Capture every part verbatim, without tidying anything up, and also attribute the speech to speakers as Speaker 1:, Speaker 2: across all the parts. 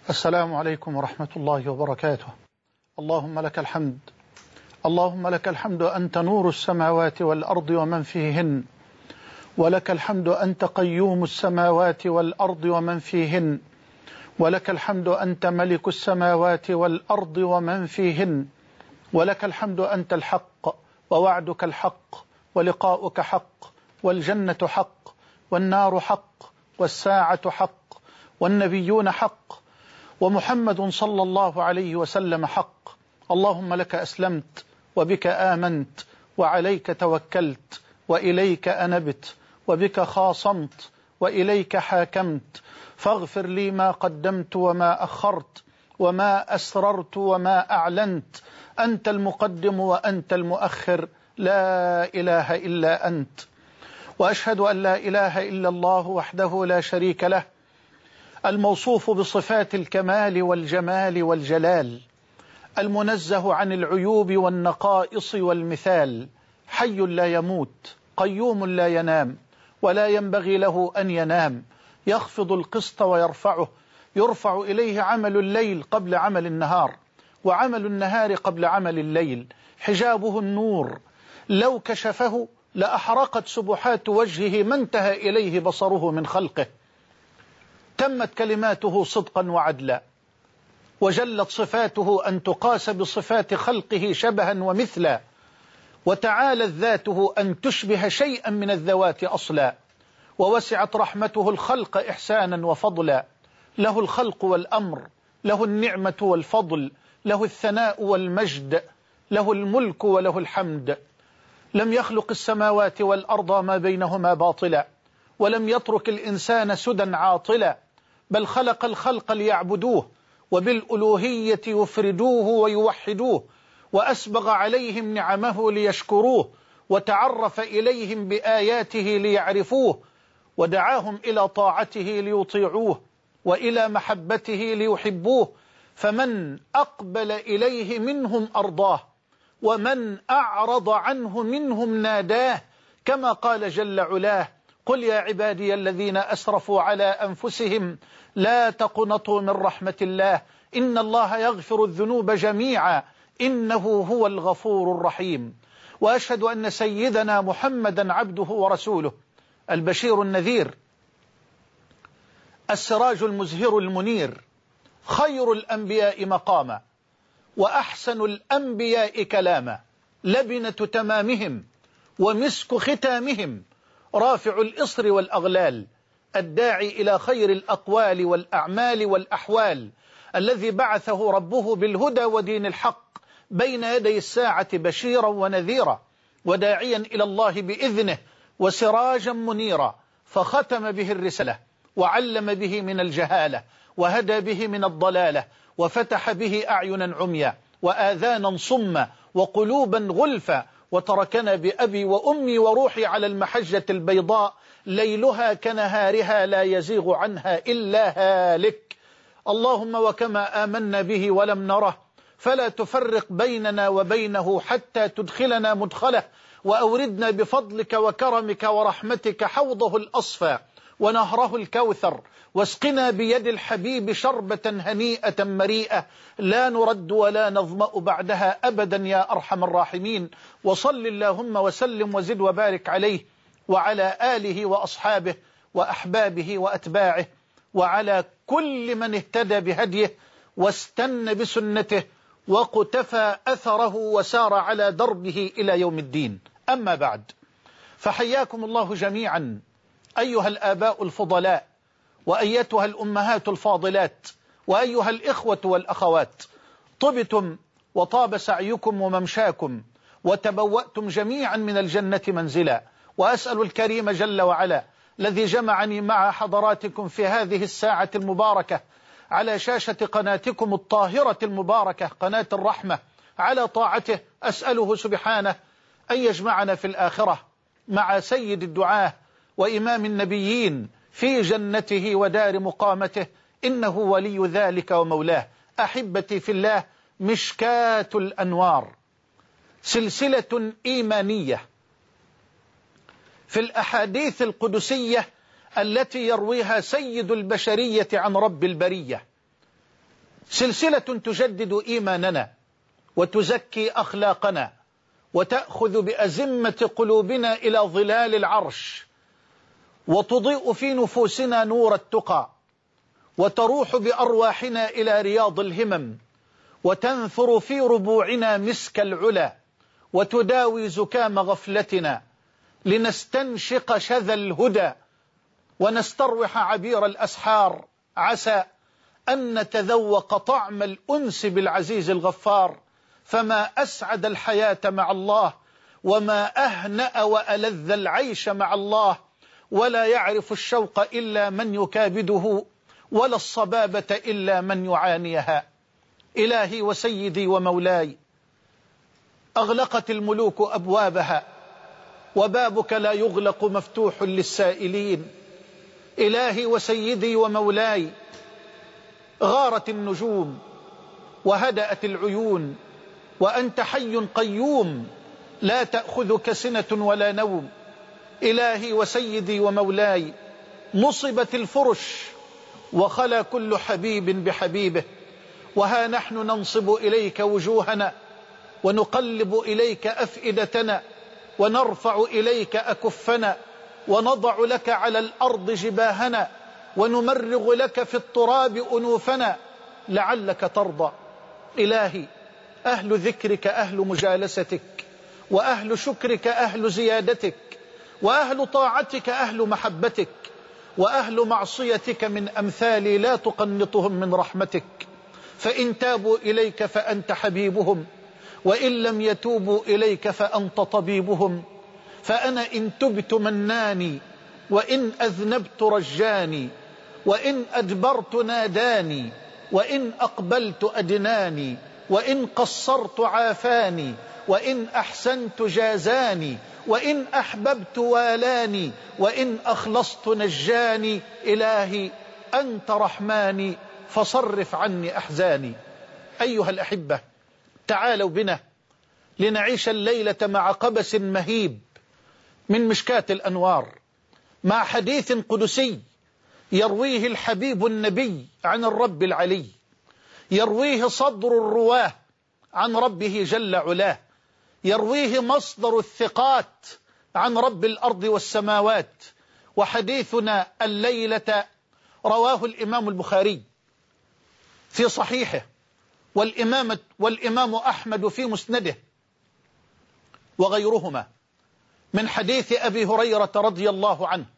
Speaker 1: السلام عليكم ورحمة الله وبركاته. اللهم لك الحمد، اللهم لك الحمد أنت نور السماوات والأرض ومن فيهن، ولك الحمد أنت قيوم السماوات والأرض ومن فيهن، ولك الحمد أنت ملك السماوات والأرض ومن فيهن، ولك الحمد أنت الحق ووعدك الحق ولقاؤك حق والجنة حق والنار حق والساعة حق والنبيون حق ومحمد صلى الله عليه وسلم حق. اللهم لك أسلمت وبك آمنت وعليك توكلت وإليك أنبت وبك خاصمت وإليك حاكمت، فاغفر لي ما قدمت وما أخرت وما أسررت وما أعلنت، أنت المقدم وأنت المؤخر، لا إله إلا أنت. وأشهد أن لا إله إلا الله وحده لا شريك له، الموصوف بصفات الكمال والجمال والجلال، المنزه عن العيوب والنقائص والمثال، حي لا يموت، قيوم لا ينام ولا ينبغي له أن ينام، يخفض القسط ويرفعه، يرفع إليه عمل الليل قبل عمل النهار وعمل النهار قبل عمل الليل، حجابه النور، لو كشفه لأحرقت سبحات وجهه ما انتهى إليه بصره من خلقه، تمت كلماته صدقا وعدلا، وجلت صفاته أن تقاس بصفات خلقه شبها ومثلا، وتعالت ذاته أن تشبه شيئا من الذوات أصلا، ووسعت رحمته الخلق إحسانا وفضلا، له الخلق والأمر، له النعمة والفضل، له الثناء والمجد، له الملك وله الحمد. لم يخلق السماوات والأرض ما بينهما باطلا، ولم يترك الإنسان سدى عاطلا، بل خلق الخلق ليعبدوه وبالألوهية يفردوه ويوحدوه، وأسبغ عليهم نعمه ليشكروه، وتعرف إليهم بآياته ليعرفوه، ودعاهم إلى طاعته ليطيعوه وإلى محبته ليحبوه، فمن أقبل إليه منهم أرضاه، ومن أعرض عنه منهم ناداه، كما قال جل علاه: قل يا عبادي الذين أسرفوا على أنفسهم لا تقنطوا من رحمة الله إن الله يغفر الذنوب جميعا إنه هو الغفور الرحيم. وأشهد أن سيدنا محمدا عبده ورسوله، البشير النذير، السراج المزهر المنير، خير الأنبياء مقاما وأحسن الأنبياء كلاما، لبنة تمامهم ومسك ختامهم، رافع الإصر والأغلال، الداعي إلى خير الأقوال والأعمال والأحوال، الذي بعثه ربه بالهدى ودين الحق بين يدي الساعة بشيرا ونذيرا، وداعيا إلى الله بإذنه وسراجا منيرا، فختم به الرسالة وعلم به من الجهالة وهدى به من الضلالة، وفتح به أعينا عميا وآذانا صما وقلوبا غلفا، وتركنا بأبي وأمي وروحي على المحجة البيضاء ليلها كنهارها لا يزيغ عنها إلا هالك. اللهم وكما آمنا به ولم نره فلا تفرق بيننا وبينه حتى تدخلنا مدخله، وأوردنا بفضلك وكرمك ورحمتك حوضه الأصفى ونهره الكوثر، واسقنا بيد الحبيب شربة هنيئة مريئة لا نرد ولا نظمأ بعدها أبدا يا أرحم الراحمين. وصل اللهم وسلم وزد وبارك عليه وعلى آله وأصحابه وأحبابه وأتباعه وعلى كل من اهتدى بهديه واستنى بسنته وقتفى أثره وسار على دربه إلى يوم الدين. أما بعد، فحياكم الله جميعا أيها الآباء الفضلاء، وأيتها الأمهات الفاضلات، وأيها الإخوة والأخوات، طبتم وطاب سعيكم وممشاكم وتبوأتم جميعا من الجنة منزلا. وأسأل الكريم جل وعلا الذي جمعني مع حضراتكم في هذه الساعة المباركة على شاشة قناتكم الطاهرة المباركة قناة الرحمة على طاعته، أسأله سبحانه أن يجمعنا في الآخرة مع سيد الدعاة وإمام النبيين في جنته ودار مقامته، إنه ولي ذلك ومولاه. أحبتي في الله، مشكاة الأنوار، سلسلة إيمانية في الأحاديث القدسية التي يرويها سيد البشرية عن رب البرية، سلسلة تجدد إيماننا وتزكي أخلاقنا وتأخذ بأزمة قلوبنا إلى ظلال العرش، وتضيء في نفوسنا نور التقى، وتروح بأرواحنا إلى رياض الهمم، وتنثر في ربوعنا مسك العلا، وتداوي زكام غفلتنا لنستنشق شذا الهدى ونستروح عبير الأسحار، عسى أن نتذوق طعم الأنس بالعزيز الغفار. فما أسعد الحياة مع الله، وما أهنأ وألذ العيش مع الله، ولا يعرف الشوق إلا من يكابده، ولا الصبابة إلا من يعانيها. إلهي وسيدي ومولاي، أغلقت الملوك أبوابها وبابك لا يغلق مفتوح للسائلين. إلهي وسيدي ومولاي، غارت النجوم وهدأت العيون، وأنت حي قيوم لا تأخذك سنة ولا نوم. إلهي وسيدي ومولاي، نصبت الفرش وخلا كل حبيب بحبيبه، وها نحن ننصب إليك وجوهنا ونقلب إليك أفئدتنا ونرفع إليك أكفنا ونضع لك على الأرض جباهنا ونمرغ لك في التراب أنوفنا لعلك ترضى. إلهي، أهل ذكرك أهل مجالستك، وأهل شكرك أهل زيادتك، وأهل طاعتك أهل محبتك، وأهل معصيتك من أمثالي لا تقنطهم من رحمتك. فإن تابوا إليك فأنت حبيبهم، وإن لم يتوبوا إليك فأنت طبيبهم. فأنا إن تبت مناني، وإن أذنبت رجاني، وإن أدبرت ناداني، وإن أقبلت أدناني، وإن قصرت عافاني، وإن أحسنت جازاني، وإن أحببت والاني، وإن أخلصت نجاني. إلهي أنت رحماني فصرف عني أحزاني. أيها الأحبة، تعالوا بنا لنعيش الليلة مع قبس مهيب من مشكاة الأنوار، مع حديث قدسي يرويه الحبيب النبي عن الرب العلي، يرويه صدر الرواه عن ربه جل علاه، يرويه مصدر الثقات عن رب الأرض والسماوات. وحديثنا الليلة رواه الإمام البخاري في صحيحه، والإمام, والإمام أحمد في مسنده، وغيرهما، من حديث أبي هريرة رضي الله عنه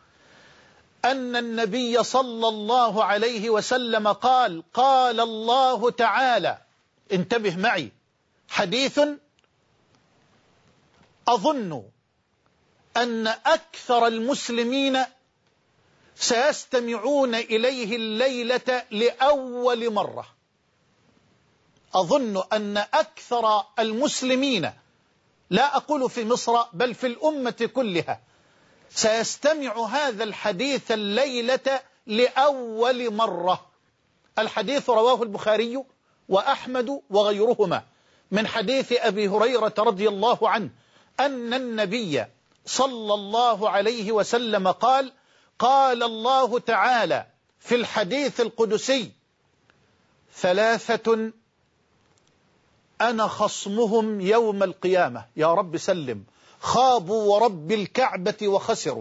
Speaker 1: أن النبي صلى الله عليه وسلم قال: قال الله تعالى، انتبه معي، حديث أظن أن أكثر المسلمين سيستمعون إليه الليلة لأول مرة. أظن أن أكثر المسلمين، لا أقول في مصر بل في الأمة كلها، سيستمع هذا الحديث الليلة لأول مرة. الحديث رواه البخاري وأحمد وغيرهما من حديث أبي هريرة رضي الله عنه أن النبي صلى الله عليه وسلم قال: قال الله تعالى في الحديث القدسي: ثلاثة أنا خصمهم يوم القيامة. يا رب سلم. خابوا ورب الكعبة وخسروا،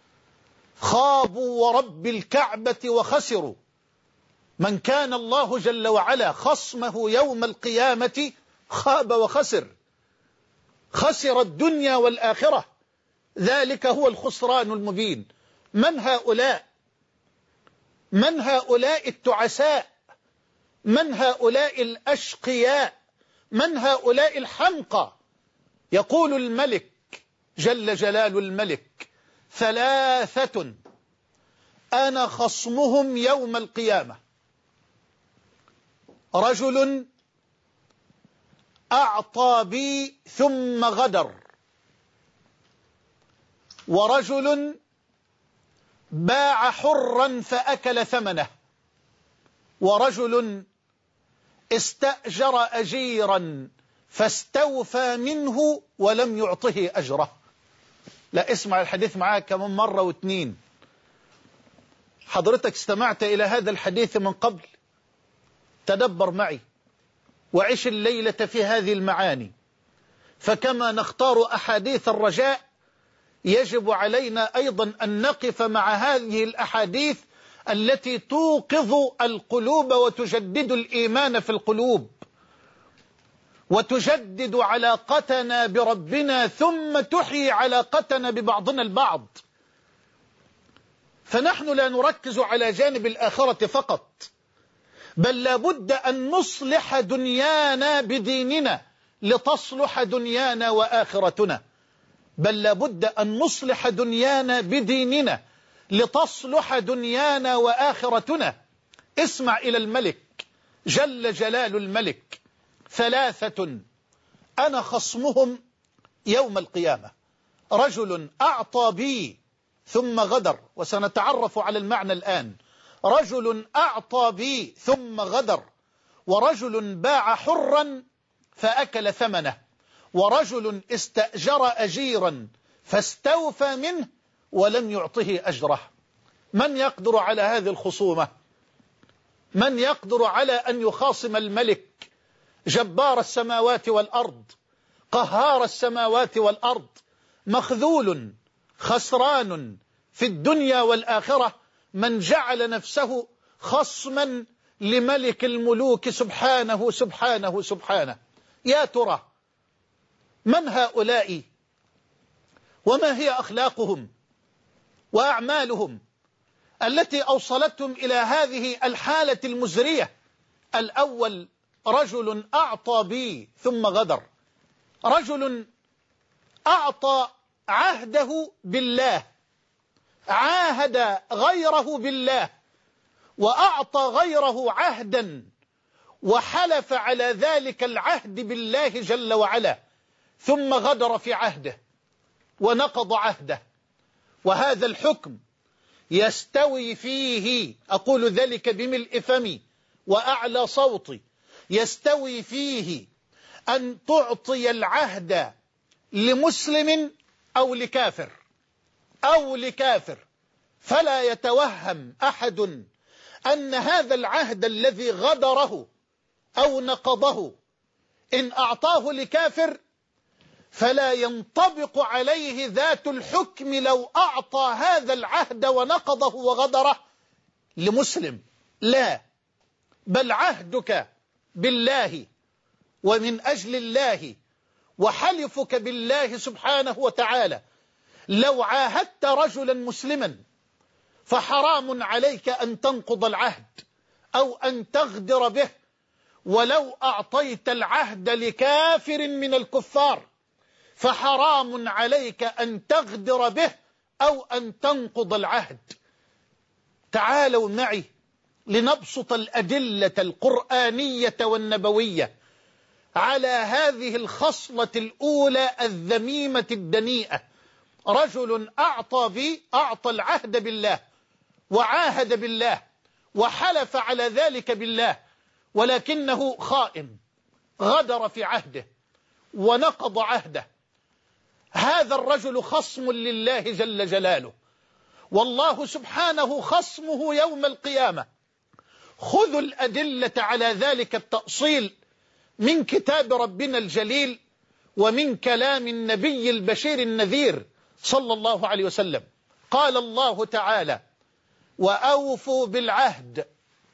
Speaker 1: خابوا ورب الكعبة وخسروا. من كان الله جل وعلا خصمه يوم القيامة خاب وخسر، خسر الدنيا والآخرة. ذلك هو الخسران المبين. من هؤلاء؟ من هؤلاء التعساء؟ من هؤلاء الأشقياء؟ من هؤلاء الحمقى؟ يقول الملك جل جلال الملك: ثلاثة أنا خصمهم يوم القيامة: رجل أعطى بي ثم غدر، ورجل باع حرا فأكل ثمنه، ورجل استأجر أجيرا فاستوفى منه ولم يعطه أجره. لا، اسمع الحديث معاك كمان مرة واثنين. حضرتك استمعت إلى هذا الحديث من قبل؟ تدبر معي وعش الليلة في هذه المعاني، فكما نختار أحاديث الرجاء يجب علينا أيضا أن نقف مع هذه الأحاديث التي توقظ القلوب وتجدد الإيمان في القلوب وتجدد علاقتنا بربنا ثم تحيي علاقتنا ببعضنا البعض. فنحن لا نركز على جانب الآخرة فقط، بل لابد أن نصلح دنيانا بديننا لتصلح دنيانا وآخرتنا بل لابد أن نصلح دنيانا بديننا لتصلح دنيانا وآخرتنا. اسمع إلى الملك جل جلال الملك: ثلاثة أنا خصمهم يوم القيامة: رجل أعطى بي ثم غدر، وسنتعرف على المعنى الآن. رجل أعطى بي ثم غدر، ورجل باع حرا فأكل ثمنه، ورجل استأجر أجيرا فاستوفى منه ولم يعطه أجره. من يقدر على هذه الخصومة؟ من يقدر على أن يخاصم الملك جبار السماوات والأرض قهار السماوات والأرض مخذول خسران في الدنيا والآخرة؟ من جعل نفسه خصما لملك الملوك سبحانه سبحانه سبحانه. يا ترى من هؤلاء وما هي أخلاقهم وأعمالهم التي أوصلتهم إلى هذه الحالة المزرية؟ الأول: رجل أعطى بي ثم غدر. رجل أعطى عهده بالله، عاهد غيره بالله وأعطى غيره عهدا وحلف على ذلك العهد بالله جل وعلا، ثم غدر في عهده ونقض عهده. وهذا الحكم يستوي فيه، أقول ذلك بملء فمي وأعلى صوتي، يستوي فيه أن تعطي العهد لمسلم أو لكافر أو لكافر. فلا يتوهم أحد أن هذا العهد الذي غدره أو نقضه إن أعطاه لكافر فلا ينطبق عليه ذات الحكم لو أعطى هذا العهد ونقضه وغدره لمسلم. لا، بل عهدك بالله ومن أجل الله وحلفك بالله سبحانه وتعالى لو عاهدت رجلا مسلما فحرام عليك أن تنقض العهد أو أن تغدر به، ولو أعطيت العهد لكافر من الكفار فحرام عليك أن تغدر به أو أن تنقض العهد. تعالوا معي لنبسط الأدلة القرآنية والنبوية على هذه الخصلة الأولى الذميمة الدنيئة. رجل أعطى بي، أعطى العهد بالله وعاهد بالله وحلف على ذلك بالله، ولكنه خائن، غدر في عهده ونقض عهده. هذا الرجل خصم لله جل جلاله، والله سبحانه خصمه يوم القيامة. خذوا الأدلة على ذلك التأصيل من كتاب ربنا الجليل ومن كلام النبي البشير النذير صلى الله عليه وسلم. قال الله تعالى: وأوفوا بالعهد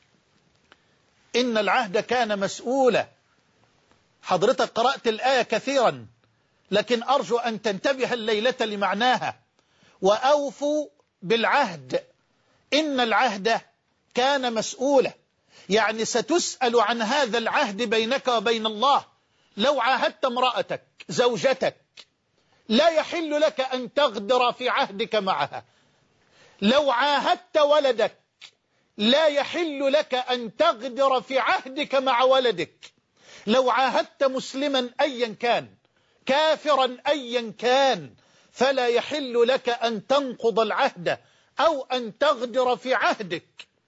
Speaker 1: إن العهد كان مسؤولا. حضرتك قرأت الآية كثيرا، لكن أرجو أن تنتبه الليلة لمعناها. وأوفوا بالعهد إن العهد كان مسؤولا، يعني ستسأل عن هذا العهد بينك وبين الله. لو عاهدت امرأتك زوجتك لا يحل لك أن تغدر في عهدك معها. لو عاهدت ولدك لا يحل لك أن تغدر في عهدك مع ولدك. لو عاهدت مسلما أيا كان كافرا أيا كان فلا يحل لك أن تنقض العهد أو أن تغدر في عهدك.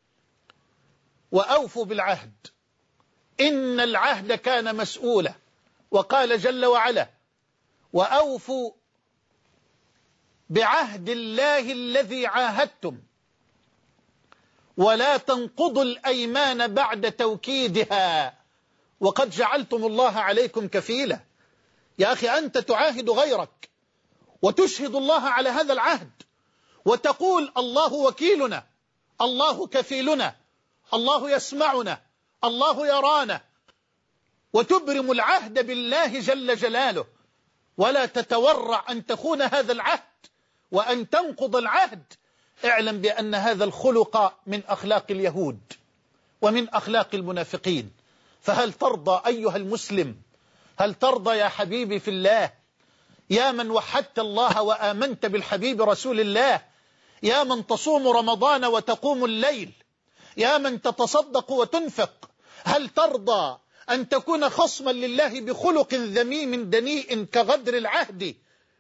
Speaker 1: وأوفوا بالعهد إن العهد كان مسؤولا. وقال جل وعلا: وأوفوا بعهد الله الذي عاهدتم ولا تنقضوا الأيمان بعد توكيدها وقد جعلتم الله عليكم كفيلا. يا أخي أنت تعاهد غيرك وتشهد الله على هذا العهد وتقول الله وكيلنا، الله كفيلنا، الله يسمعنا، الله يرانا، وتبرم العهد بالله جل جلاله، ولا تتورع أن تخون هذا العهد وأن تنقض العهد. اعلم بأن هذا الخلق من أخلاق اليهود ومن أخلاق المنافقين. فهل ترضى أيها المسلم، هل ترضى يا حبيبي في الله، يا من وحدت الله وآمنت بالحبيب رسول الله، يا من تصوم رمضان وتقوم الليل، يا من تتصدق وتنفق، هل ترضى أن تكون خصما لله بخلق ذميم دنيء كغدر العهد؟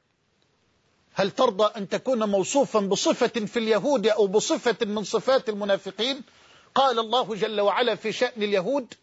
Speaker 1: هل ترضى أن تكون موصوفا بصفة في اليهود أو بصفة من صفات المنافقين؟ قال الله جل وعلا في شأن اليهود: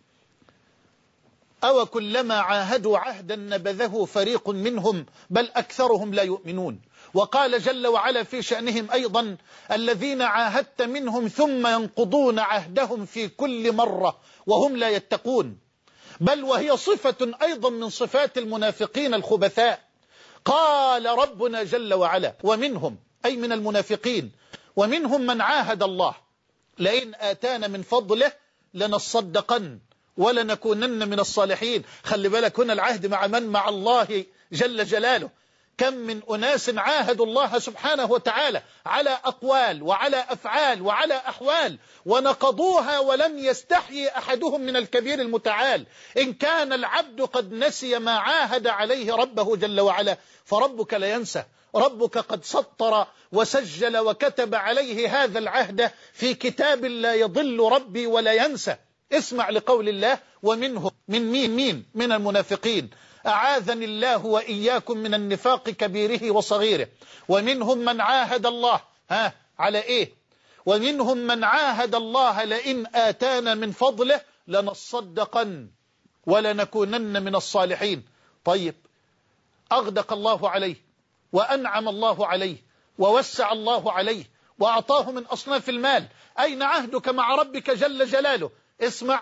Speaker 1: أو كلما عاهدوا عهدا نبذه فريق منهم بل أكثرهم لا يؤمنون. وقال جل وعلا في شأنهم أيضا: الذين عاهدت منهم ثم ينقضون عهدهم في كل مرة وهم لا يتقون. بل وهي صفة أيضا من صفات المنافقين الخبثاء. قال ربنا جل وعلا: ومنهم، أي من المنافقين، ومنهم من عاهد الله لئن آتانا من فضله لنصدقن ولنكونن من الصالحين. خلي بالك هنا العهد مع من؟ مع الله جل جلاله. كم من أناس عاهدوا الله سبحانه وتعالى على أقوال وعلى أفعال وعلى أحوال ونقضوها ولم يستحيي أحدهم من الكبير المتعال. إن كان العبد قد نسي ما عاهد عليه ربه جل وعلا فربك لا ينسى. ربك قد سطر وسجل وكتب عليه هذا العهد في كتاب لا يضل ربي ولا ينسى. اسمع لقول الله: ومنهم، من مين؟ مين من المنافقين. أعاذني الله وإياكم من النفاق كبيره وصغيره. ومنهم من عاهد الله، ها على إيه؟ ومنهم من عاهد الله لئن آتانا من فضله لنصدقن ولنكونن من الصالحين. طيب، أغدق الله عليه وأنعم الله عليه ووسع الله عليه وأعطاه من أصناف المال. أين عهدك مع ربك جل جلاله؟ اسمع: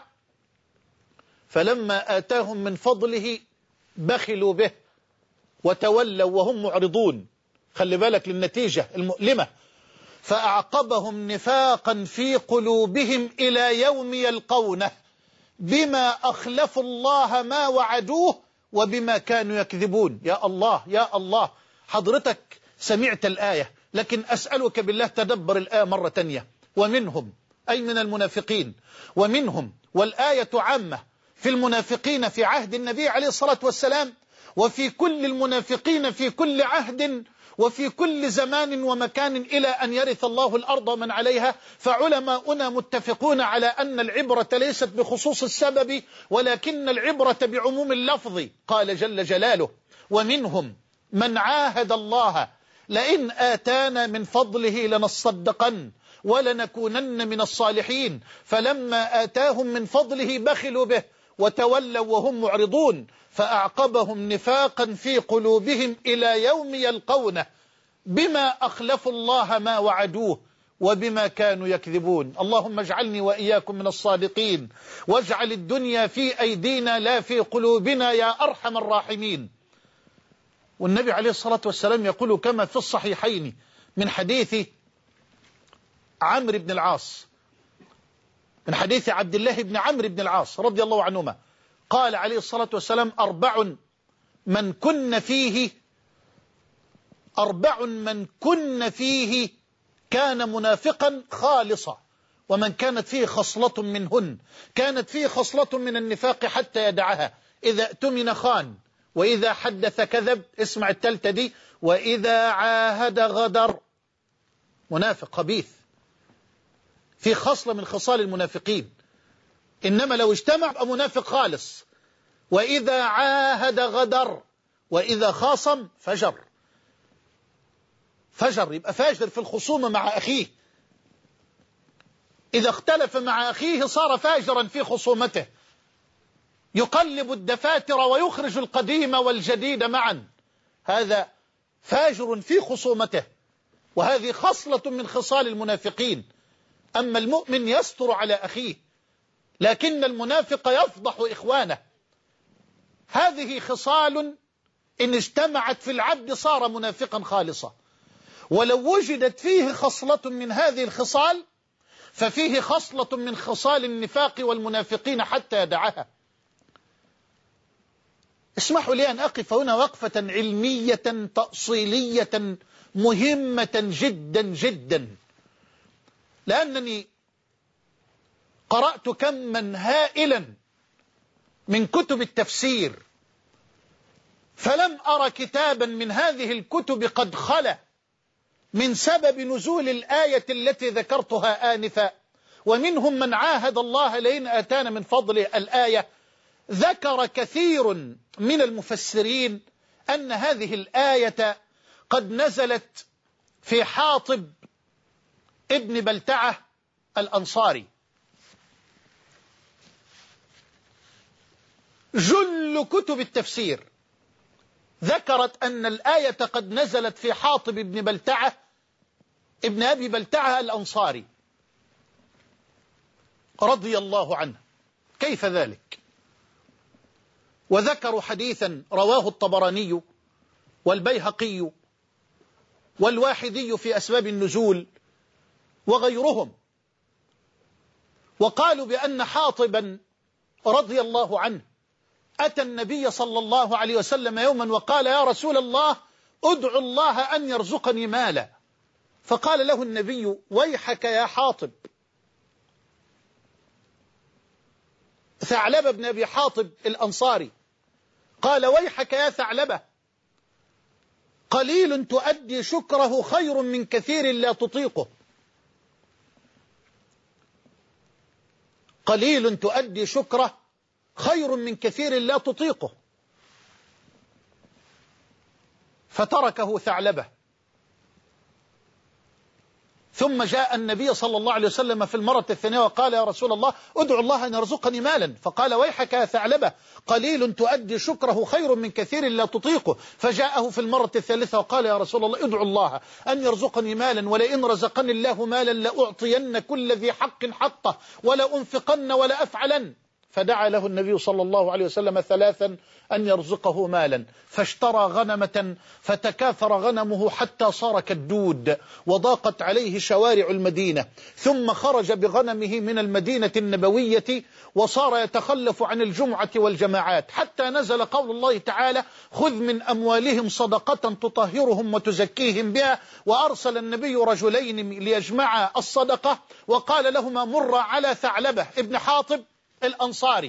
Speaker 1: فلما آتاهم من فضله بخلوا به وتولوا وهم معرضون. خلي بالك للنتيجة المؤلمة: فأعقبهم نفاقا في قلوبهم إلى يوم يلقونه بما أخلفوا الله ما وعدوه وبما كانوا يكذبون. يا الله يا الله، حضرتك سمعت الآية، لكن أسألك بالله تدبر الآية مرة تانية. ومنهم، أي من المنافقين، ومنهم، والآية عامة في المنافقين في عهد النبي عليه الصلاة والسلام وفي كل المنافقين في كل عهد وفي كل زمان ومكان إلى أن يرث الله الأرض ومن عليها. فعلماؤنا متفقون على أن العبرة ليست بخصوص السبب ولكن العبرة بعموم اللفظ. قال جل جلاله: ومنهم من عاهد الله لئن آتانا من فضله لنصدقن ولنكونن من الصالحين فلما آتاهم من فضله بخلوا به وتولوا وهم معرضون فأعقبهم نفاقا في قلوبهم إلى يوم يلقونه بما أخلفوا الله ما وعدوه وبما كانوا يكذبون. اللهم اجعلني وإياكم من الصادقين واجعل الدنيا في أيدينا لا في قلوبنا يا أرحم الراحمين. والنبي عليه الصلاة والسلام يقول كما في الصحيحين من حديث عمرو بن العاص، من حديث عبد الله بن عمرو بن العاص رضي الله عنهما، قال عليه الصلاة والسلام: أربع من كن فيه أربع من كن فيه كان منافقا خالصا، ومن كانت فيه خصلة منهن كانت فيه خصلة من النفاق حتى يدعها: إذا اؤتمن خان، وإذا حدث كذب، اسمع التالتة دي، وإذا عاهد غدر. منافق خبيث، في خصلة من خصال المنافقين، إنما لو اجتمع يبقى منافق خالص. وإذا عاهد غدر، وإذا خاصم فجر. فجر يبقى فاجر في الخصومة مع أخيه، إذا اختلف مع أخيه صار فاجرا في خصومته، يقلب الدفاتر ويخرج القديم والجديد معا، هذا فاجر في خصومته. وهذه خصلة من خصال المنافقين. أما المؤمن يستر على أخيه، لكن المنافق يفضح إخوانه. هذه خصال إن اجتمعت في العبد صار منافقا خالصا، ولو وجدت فيه خصلة من هذه الخصال ففيه خصلة من خصال النفاق والمنافقين حتى يدعها. اسمحوا لي أن أقف هنا وقفة علمية تأصيلية مهمة جدا جدا، لأنني قرأت كما هائلا من كتب التفسير، فلم أرى كتابا من هذه الكتب قد خلا من سبب نزول الآية التي ذكرتها آنفا، ومنهم من عاهد الله لئن آتانا من فضله الآية. ذكر كثير من المفسرين أن هذه الآية قد نزلت في حاطب ابن بلتعة الأنصاري. جل كتب التفسير ذكرت أن الآية قد نزلت في حاطب ابن بلتعة ابن أبي بلتعة الأنصاري رضي الله عنه. كيف ذلك؟ وذكروا حديثا رواه الطبراني والبيهقي والواحدي في أسباب النزول وغيرهم، وقالوا بأن حاطبا رضي الله عنه أتى النبي صلى الله عليه وسلم يوما وقال: يا رسول الله ادعو الله أن يرزقني مالا. فقال له النبي: ويحك يا حاطب. ثعلبة بن أبي حاطب الأنصاري قال: ويحك يا ثعلبة، قليل تؤدي شكره خير من كثير لا تطيقه. قليل تؤدي شكره خير من كثير لا تطيقه. فتركه ثعلبة. ثم جاء النبي صلى الله عليه وسلم في المرة الثانية وقال: يا رسول الله ادعو الله أن يرزقني مالا. فقال: ويحك يا ثعلبة، قليل تؤدي شكره خير من كثير لا تطيقه. فجاءه في المرة الثالثة وقال: يا رسول الله ادعو الله أن يرزقني مالا، ولئن رزقني الله مالا لأعطين كل ذي حق حقه ولا أنفقن ولا أفعلن. فدعا له النبي صلى الله عليه وسلم ثلاثا أن يرزقه مالا، فاشترى غنمة فتكاثر غنمه حتى صار كالدود وضاقت عليه شوارع المدينة، ثم خرج بغنمه من المدينة النبوية وصار يتخلف عن الجمعة والجماعات، حتى نزل قول الله تعالى: خذ من أموالهم صدقة تطهرهم وتزكيهم بها. وأرسل النبي رجلين ليجمعا الصدقة وقال لهما: مر على ثعلبة ابن حاطب الأنصاري.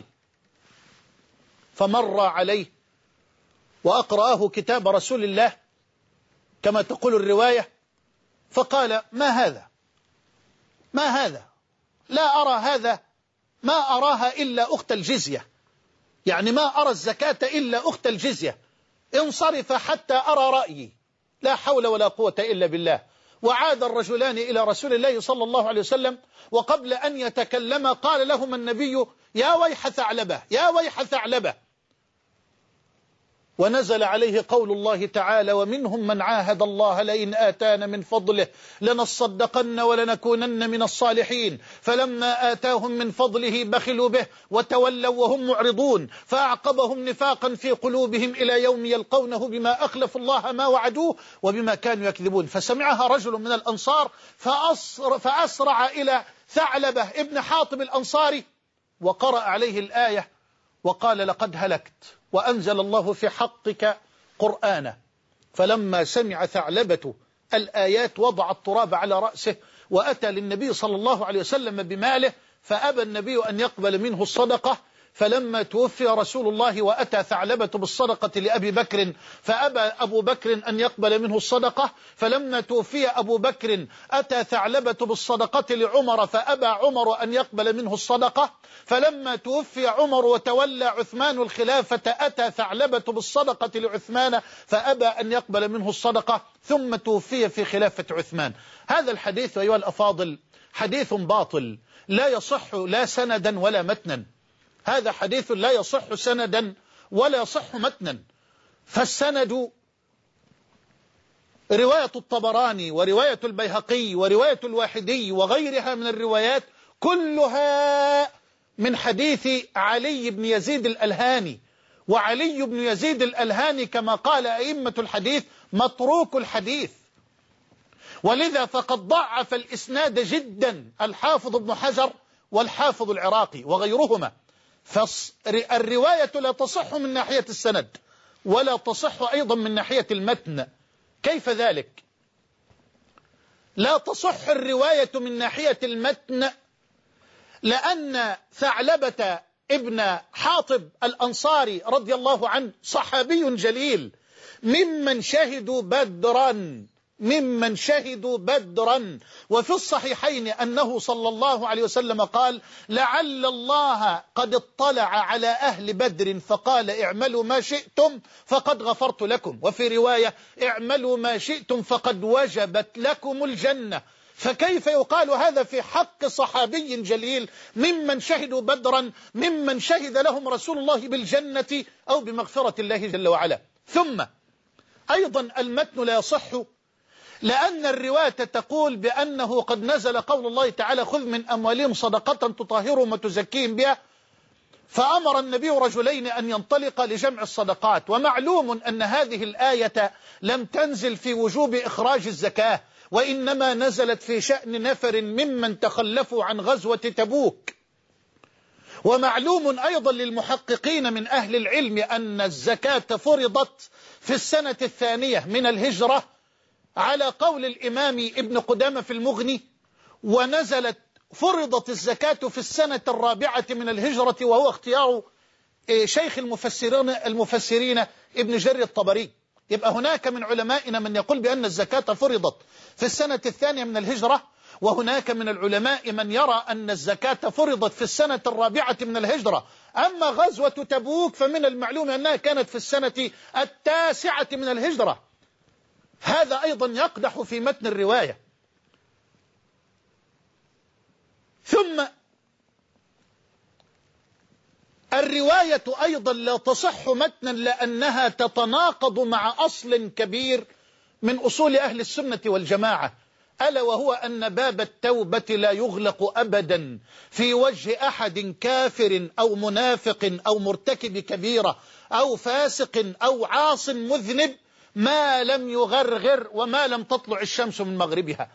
Speaker 1: فمر عليه وأقرأه كتاب رسول الله كما تقول الرواية، فقال: ما هذا؟ ما هذا؟ لا أرى هذا، ما أراها إلا أخت الجزية، يعني ما أرى الزكاة إلا أخت الجزية، انصرف حتى أرى رأيي. لا حول ولا قوة إلا بالله. وعاد الرجلان إلى رسول الله صلى الله عليه وسلم، وقبل أن يتكلم قال لهما النبي: يا ويح ثعلبة، يا ويح ثعلبة. ونزل عليه قول الله تعالى: ومنهم من عاهد الله لئن آتانا من فضله لنصدقن ولنكونن من الصالحين، فلما آتاهم من فضله بخلوا به وتولوا وهم معرضون، فأعقبهم نفاقا في قلوبهم إلى يوم يلقونه بما أخلفوا الله ما وعدوه وبما كانوا يكذبون. فسمعها رجل من الأنصار فأسرع, فأسرع إلى ثعلبة ابن حاطب الأنصاري وقرأ عليه الآية وقال: لقد هلكت وأنزل الله في حقك قرآنا. فلما سمع ثعلبة الآيات وضع التراب على رأسه وأتى للنبي صلى الله عليه وسلم بماله، فأبى النبي أن يقبل منه الصدقة. فلما توفي رسول الله وأتى ثعلبة بالصدقة لأبي بكر فأبى أبو بكر أن يقبل منه الصدقة. فلما توفي أبو بكر أتى ثعلبة بالصدقة لعمر فأبى عمر أن يقبل منه الصدقة. فلما توفي عمر وتولى عثمان الخلافة أتى ثعلبة بالصدقة لعثمان فأبى أن يقبل منه الصدقة، ثم توفي في خلافة عثمان. هذا الحديث أيها الأفاضل حديث باطل لا يصح لا سندا ولا متنا. هذا حديث لا يصح سندا ولا يصح متنا. فالسند رواية الطبراني ورواية البيهقي ورواية الواحدي وغيرها من الروايات كلها من حديث علي بن يزيد الألهاني، وعلي بن يزيد الألهاني كما قال أئمة الحديث متروك الحديث، ولذا فقد ضعف الإسناد جدا الحافظ ابن حجر والحافظ العراقي وغيرهما. فالرواية لا تصح من ناحية السند ولا تصح أيضا من ناحية المتن. كيف ذلك؟ لا تصح الرواية من ناحية المتن لأن ثعلبة ابن حاطب الأنصاري رضي الله عنه صحابي جليل ممن شهدوا بدرا ممن شهدوا بدرا وفي الصحيحين أنه صلى الله عليه وسلم قال: لعل الله قد اطلع على أهل بدر فقال: اعملوا ما شئتم فقد غفرت لكم، وفي رواية: اعملوا ما شئتم فقد وجبت لكم الجنة. فكيف يقال هذا في حق صحابي جليل ممن شهدوا بدرا، ممن شهد لهم رسول الله بالجنة أو بمغفرة الله جل وعلا؟ ثم أيضا المتن لا يصح لأن الرواية تقول بأنه قد نزل قول الله تعالى: خذ من أموالهم صدقة تطهرهم وتزكيهم بها، فأمر النبي رجلين أن ينطلق لجمع الصدقات. ومعلوم أن هذه الآية لم تنزل في وجوب إخراج الزكاة، وإنما نزلت في شأن نفر ممن تخلفوا عن غزوة تبوك. ومعلوم أيضا للمحققين من أهل العلم أن الزكاة فرضت في السنة الثانية من الهجرة على قول الإمام ابن قدامة في المغني، ونزلت فرضت الزكاة في السنة الرابعة من الهجرة، وهو اختيار شيخ المفسرين المفسرين ابن جرير الطبري. يبقى هناك من علمائنا من يقول بأن الزكاة فرضت في السنة الثانية من الهجرة، وهناك من العلماء من يرى أن الزكاة فرضت في السنة الرابعة من الهجرة. أما غزوة تبوك فمن المعلوم أنها كانت في السنة التاسعة من الهجرة. هذا أيضا يقدح في متن الرواية. ثم الرواية أيضا لا تصح متنا لأنها تتناقض مع أصل كبير من أصول أهل السنة والجماعة، ألا وهو أن باب التوبة لا يغلق أبدا في وجه أحد كافر أو منافق أو مرتكب كبيرة أو فاسق أو عاص مذنب ما لم يغرغر وما لم تطلع الشمس من مغربها.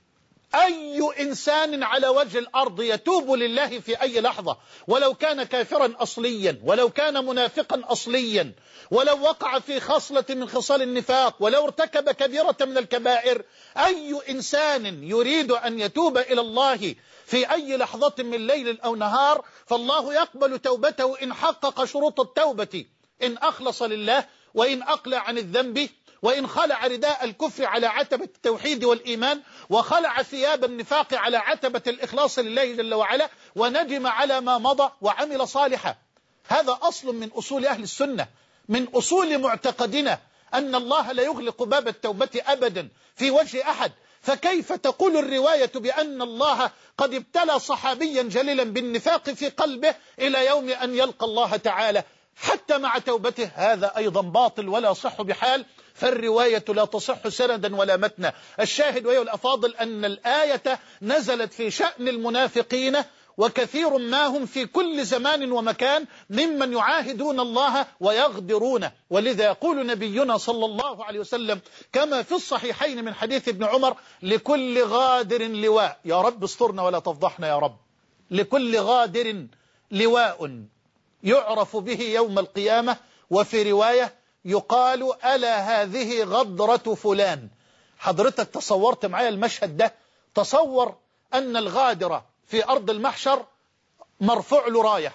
Speaker 1: أي إنسان على وجه الأرض يتوب لله في أي لحظة، ولو كان كافرا أصليا، ولو كان منافقا أصليا، ولو وقع في خصلة من خصال النفاق، ولو ارتكب كبيرة من الكبائر، أي إنسان يريد أن يتوب إلى الله في أي لحظة من ليل أو نهار فالله يقبل توبته إن حقق شروط التوبة، إن أخلص لله، وإن أقلع عن الذنب، وإن خلع رداء الكفر على عتبة التوحيد والإيمان، وخلع ثياب النفاق على عتبة الإخلاص لله جل وعلا، وندم على ما مضى وعمل صالحا. هذا أصل من أصول أهل السنة، من أصول معتقدنا أن الله لا يغلق باب التوبة أبدا في وجه أحد. فكيف تقول الرواية بأن الله قد ابتلى صحابيا جليلا بالنفاق في قلبه إلى يوم أن يلقى الله تعالى حتى مع توبته؟ هذا أيضا باطل ولا صح بحال. فالرواية لا تصح سندا ولا متنا. الشاهد وأيها الأفاضل أن الآية نزلت في شأن المنافقين، وكثير ما هم في كل زمان ومكان ممن يعاهدون الله ويغدرون. ولذا يقول نبينا صلى الله عليه وسلم كما في الصحيحين من حديث ابن عمر: لكل غادر لواء. يا رب استرنا ولا تفضحنا يا رب. لكل غادر لواء يعرف به يوم القيامة. وفي رواية يقال: ألا هذه غدرة فلان. حضرتك تصورت معايا المشهد ده؟ تصور أن الغادر في أرض المحشر مرفوع له راية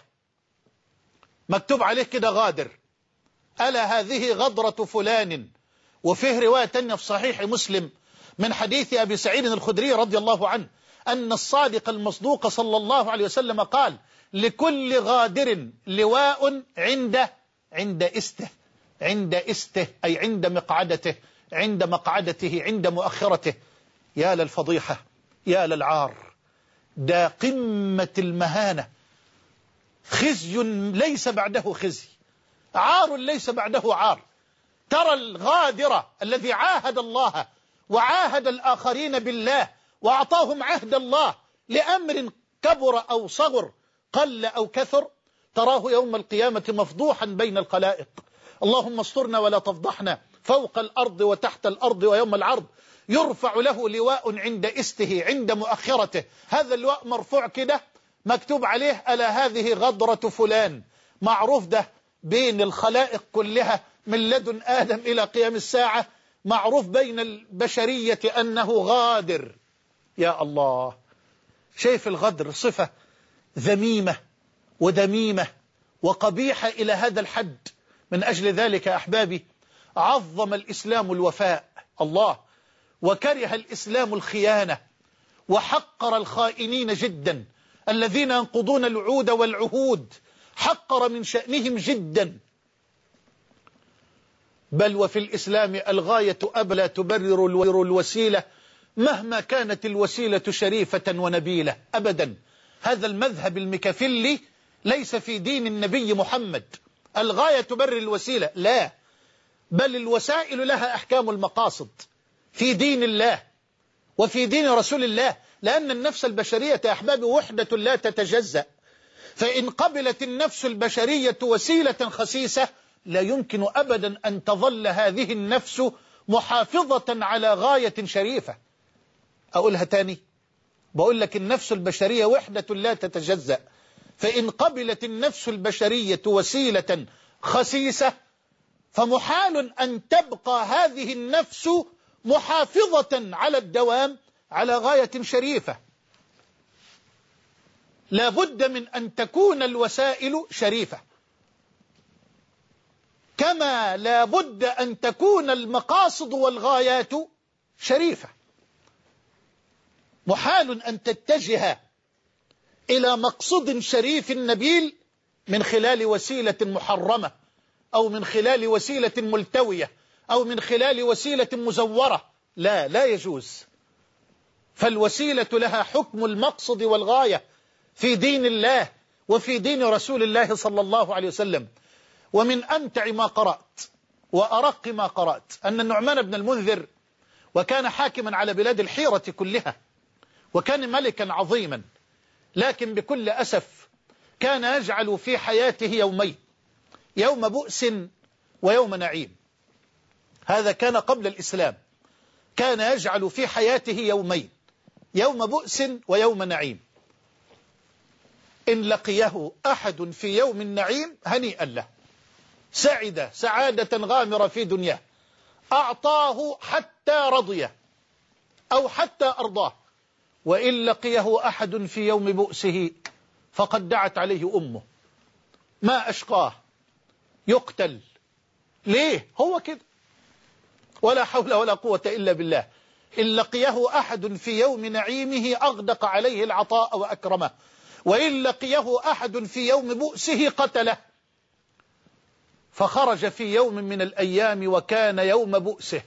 Speaker 1: مكتوب عليه كده غادر، ألا هذه غدرة فلان. وفيه رواية تانية في صحيح مسلم من حديث أبي سعيد الخدري رضي الله عنه أن الصادق المصدوق صلى الله عليه وسلم قال: لكل غادر لواء عند عند استه عند استه أي عند مقعدته، عند مقعدته، عند مؤخرته. يا للفضيحة، يا للعار، ده قمة المهانة، خزي ليس بعده خزي، عار ليس بعده عار. ترى الغادر الذي عاهد الله وعاهد الآخرين بالله وأعطاهم عهد الله لأمر كبر أو صغر قل أو كثر، تراه يوم القيامة مفضوحا بين الخلائق. اللهم استرنا ولا تفضحنا فوق الأرض وتحت الأرض ويوم العرض. يرفع له لواء عند استه عند مؤخرته، هذا اللواء مرفوع كده مكتوب عليه ألا هذه غدرة فلان، معروف ده بين الخلائق كلها من لدن آدم إلى قيام الساعة، معروف بين البشرية أنه غادر. يا الله، شايف الغدر صفة ذميمة ودميمة وقبيحة إلى هذا الحد. من أجل ذلك يا أحبابي عظم الإسلام الوفاء الله، وكره الإسلام الخيانة، وحقر الخائنين جدا الذين ينقضون الوعود والعهود، حقر من شأنهم جدا. بل وفي الإسلام الغاية أبلا تبرر الوسيلة مهما كانت الوسيلة شريفة ونبيلة أبدا. هذا المذهب المكفلي ليس في دين النبي محمد. الغاية تبرر الوسيلة، لا، بل الوسائل لها أحكام المقاصد في دين الله وفي دين رسول الله، لأن النفس البشرية يا أحبابي وحدة لا تتجزأ. فإن قبلت النفس البشرية وسيلة خسيسة لا يمكن أبدا أن تظل هذه النفس محافظة على غاية شريفة. أقولها تاني، بقول لك النفس البشرية وحدة لا تتجزأ، فإن قبلت النفس البشرية وسيلة خسيسة فمحال أن تبقى هذه النفس محافظة على الدوام على غاية شريفة. لا بد من أن تكون الوسائل شريفة، كما لا بد أن تكون المقاصد والغايات شريفة. محال أن تتجه إلى مقصد شريف نبيل من خلال وسيلة محرمة، أو من خلال وسيلة ملتوية، أو من خلال وسيلة مزورة. لا لا يجوز. فالوسيلة لها حكم المقصد والغاية في دين الله وفي دين رسول الله صلى الله عليه وسلم. ومن أمتع ما قرأت وأرق ما قرأت أن النعمان بن المنذر، وكان حاكما على بلاد الحيرة كلها، وكان ملكا عظيما، لكن بكل أسف كان يجعل في حياته يومين، يوم بؤس ويوم نعيم. هذا كان قبل الإسلام، كان يجعل في حياته يومين، يوم بؤس ويوم نعيم. إن لقيه أحد في يوم النعيم هنيئا له، سعد سعادة غامرة في دنياه، أعطاه حتى رضيه أو حتى أرضاه. وإن لقيه أحد في يوم بؤسه فقد دعت عليه أمه، ما أشقاه، يقتل. ليه؟ هو كده، ولا حول ولا قوة إلا بالله. إن لقيه أحد في يوم نعيمه أغدق عليه العطاء وأكرمه، وإن لقيه أحد في يوم بؤسه قتله. فخرج في يوم من الأيام وكان يوم بؤسه،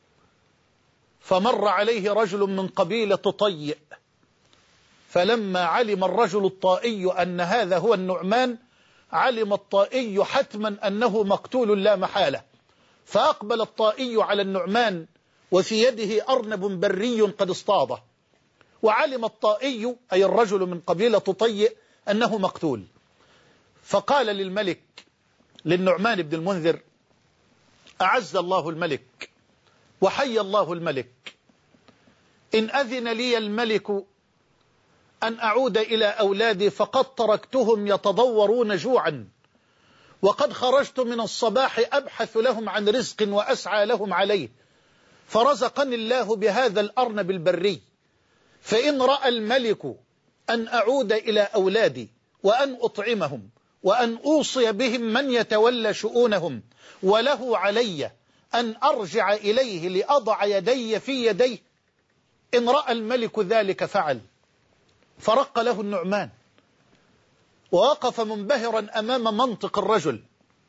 Speaker 1: فمر عليه رجل من قبيلة طيء، فلما علم الرجل الطائي أن هذا هو النعمان، علم الطائي حتما أنه مقتول لا محالة، فأقبل الطائي على النعمان وفي يده أرنب بري قد اصطاده، وعلم الطائي أي الرجل من قبيلة طيء أنه مقتول، فقال للملك للنعمان بن المنذر: أعز الله الملك وحي الله الملك، إن أذن لي الملك أن أعود إلى أولادي فقد تركتهم يتضورون جوعا، وقد خرجت من الصباح أبحث لهم عن رزق وأسعى لهم عليه، فرزقني الله بهذا الأرنب البري، فإن رأى الملك أن أعود إلى أولادي وأن أطعمهم وأن أوصي بهم من يتولى شؤونهم، وله علي أن أرجع إليه لأضع يدي في يديه، إن رأى الملك ذلك فعل. فرق له النعمان ووقف منبهرا أمام منطق الرجل،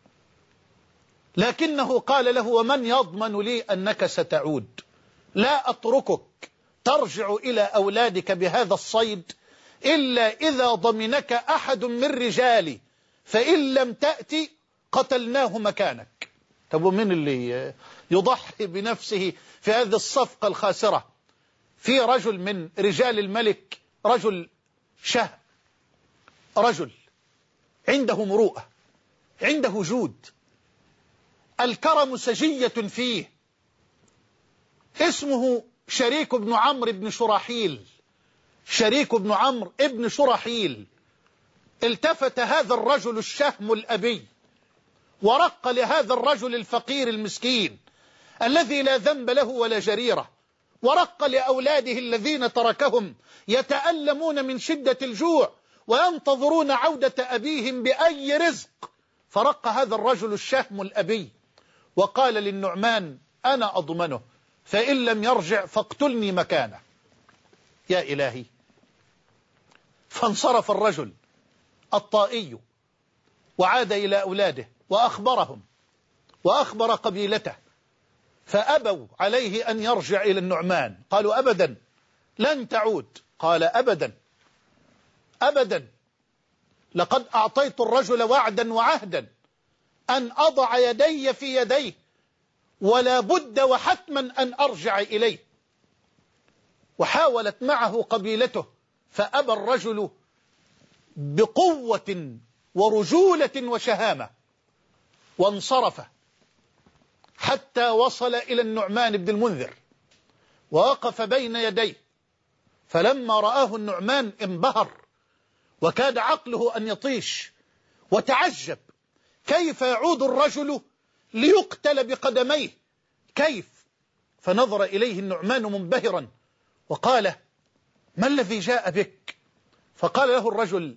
Speaker 1: لكنه قال له: ومن يضمن لي أنك ستعود؟ لا أتركك ترجع إلى أولادك بهذا الصيد إلا إذا ضمنك أحد من رجالي، فإن لم تأتي قتلناه مكانك. طب ومين اللي يضحي بنفسه في هذه الصفقة الخاسرة؟ في رجل من رجال الملك، رجل شه، رجل عنده مروءة، عنده جود، الكرم سجية فيه، اسمه شريك بن عمرو بن شراحيل. شريك بن عمرو بن شراحيل. التفت هذا الرجل الشهم الأبي ورق لهذا الرجل الفقير المسكين الذي لا ذنب له ولا جريرة، ورق لأولاده الذين تركهم يتألمون من شدة الجوع وينتظرون عودة أبيهم بأي رزق. فرق هذا الرجل الشهم الأبي وقال للنعمان: أنا أضمنه، فإن لم يرجع فاقتلني مكانه. يا إلهي. فانصرف الرجل الطائي وعاد إلى أولاده وأخبرهم وأخبر قبيلته، فأبوا عليه أن يرجع إلى النعمان. قالوا: أبدا لن تعود. قال: أبدا أبدا، لقد أعطيت الرجل وعدا وعهدا أن أضع يدي في يديه، ولا بد وحتما أن أرجع إليه. وحاولت معه قبيلته فأبى الرجل بقوة ورجولة وشهامة، وانصرف حتى وصل إلى النعمان بن المنذر ووقف بين يديه. فلما رآه النعمان انبهر وكاد عقله أن يطيش، وتعجب كيف يعود الرجل ليقتل بقدميه، كيف؟ فنظر إليه النعمان منبهرا وقال: ما الذي جاء بك؟ فقال له الرجل: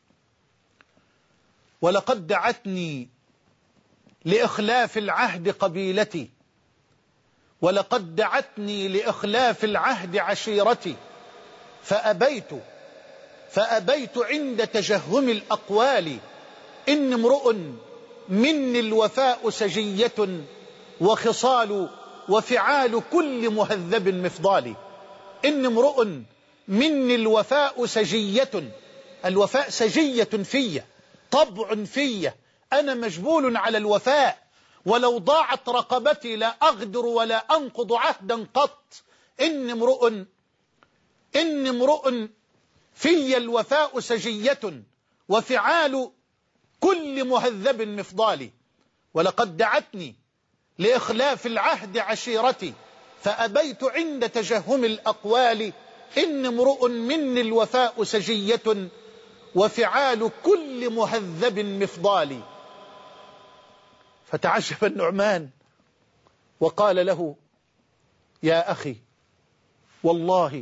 Speaker 1: ولقد دعتني لإخلاف العهد قبيلتي، ولقد دعتني لإخلاف العهد عشيرتي، فأبيت فأبيت عند تجهم الأقوال، إن امرؤ مني الوفاء سجية، وخصال وفعال كل مهذب مفضال. إن امرؤ مني الوفاء سجية، الوفاء سجية في، طبع في، أنا مجبول على الوفاء، ولو ضاعت رقبتي لا أغدر ولا أنقض عهدا قط. إن امرؤ إن امرؤ في الوفاء سجية، وفعال كل مهذب مفضال. ولقد دعتني لإخلاف العهد عشيرتي، فأبيت عند تجهم الأقوال. إن امرؤ مني الوفاء سجية، وفعال كل مهذب مفضال. فتعجب النعمان وقال له: يا أخي، والله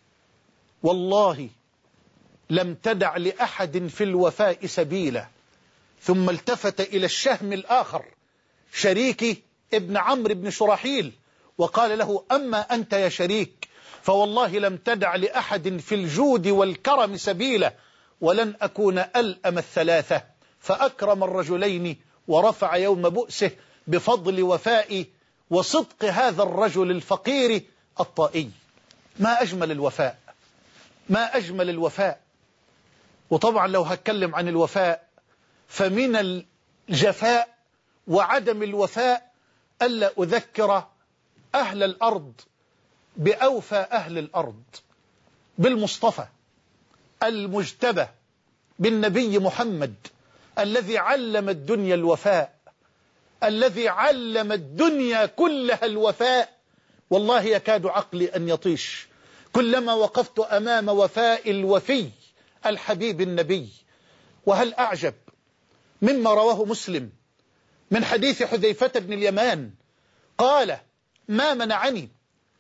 Speaker 1: والله لم تدع لأحد في الوفاء سبيلا. ثم التفت إلى الشهم الآخر شريك ابن عمرو بن شراحيل وقال له: أما أنت يا شريك فوالله لم تدع لأحد في الجود والكرم سبيلا، ولن أكون ألأم الثلاثة. فأكرم الرجلين ورفع يوم بؤسه بفضل وفاء وصدق هذا الرجل الفقير الطائي. ما أجمل الوفاء، ما أجمل الوفاء. وطبعا لو هتكلم عن الوفاء فمن الجفاء وعدم الوفاء ألا أذكر أهل الأرض بأوفى أهل الأرض، بالمصطفى المجتبى، بالنبي محمد الذي علم الدنيا الوفاء، الذي علم الدنيا كلها الوفاء. والله يكاد عقلي أن يطيش كلما وقفت أمام وفاء الوفي الحبيب النبي. وهل أعجب مما رواه مسلم من حديث حذيفة بن اليمان قال: ما منعني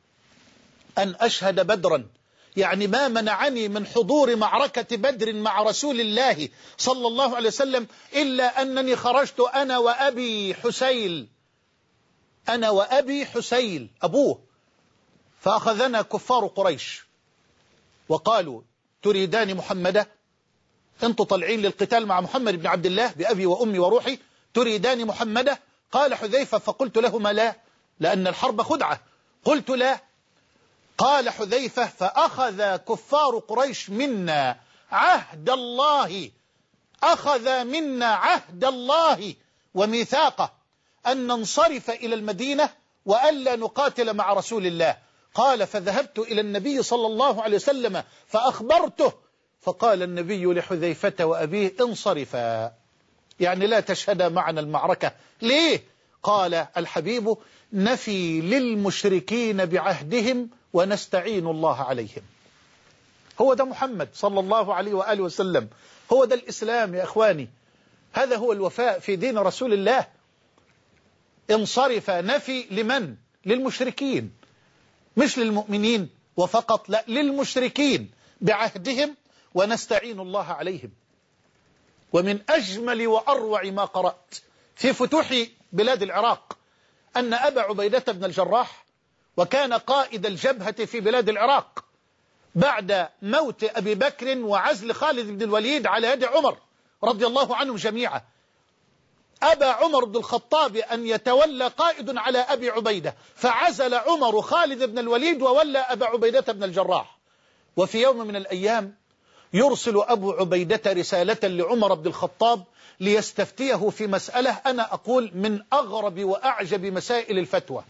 Speaker 1: أن أشهد بدرا، يعني ما منعني من حضور معركة بدر مع رسول الله صلى الله عليه وسلم، إلا أنني خرجت أنا وأبي حسيل، أنا وأبي حسيل أبوه، فأخذنا كفار قريش وقالوا: تريدان محمدا؟ انتوا طالعين للقتال مع محمد بن عبد الله بأبي وأمي وروحي، تريدان محمدا؟ قال حذيفة: فقلت لهما لا، لأن الحرب خدعة. قلت لا. قال حذيفة: فأخذ كفار قريش منا عهد الله، أخذ منا عهد الله وميثاقه، أن ننصرف إلى المدينة وألا نقاتل مع رسول الله. قال فذهبت إلى النبي صلى الله عليه وسلم فأخبرته، فقال النبي لحذيفة وأبيه انصرفا، يعني لا تشهدا معنا المعركة. ليه؟ قال الحبيب نفي للمشركين بعهدهم ونستعين الله عليهم. هو ده محمد صلى الله عليه وآله وسلم، هو ده الإسلام يا إخواني، هذا هو الوفاء في دين رسول الله. انصرف نفي لمن؟ للمشركين، مش للمؤمنين وفقط، لا للمشركين بعهدهم ونستعين الله عليهم. ومن أجمل وأروع ما قرأت في فتوح بلاد العراق أن أبا عبيدة بن الجراح، وكان قائد الجبهة في بلاد العراق بعد موت أبي بكر وعزل خالد بن الوليد على يد عمر رضي الله عنهم جميعا، أبى عمر بن الخطاب أن يتولى قائد على أبي عبيدة، فعزل عمر خالد بن الوليد وولى أبا عبيدة بن الجراح. وفي يوم من الأيام يرسل أبو عبيدة رسالة لعمر بن الخطاب ليستفتيه في مسألة أنا أقول من أغرب وأعجب مسائل الفتوى.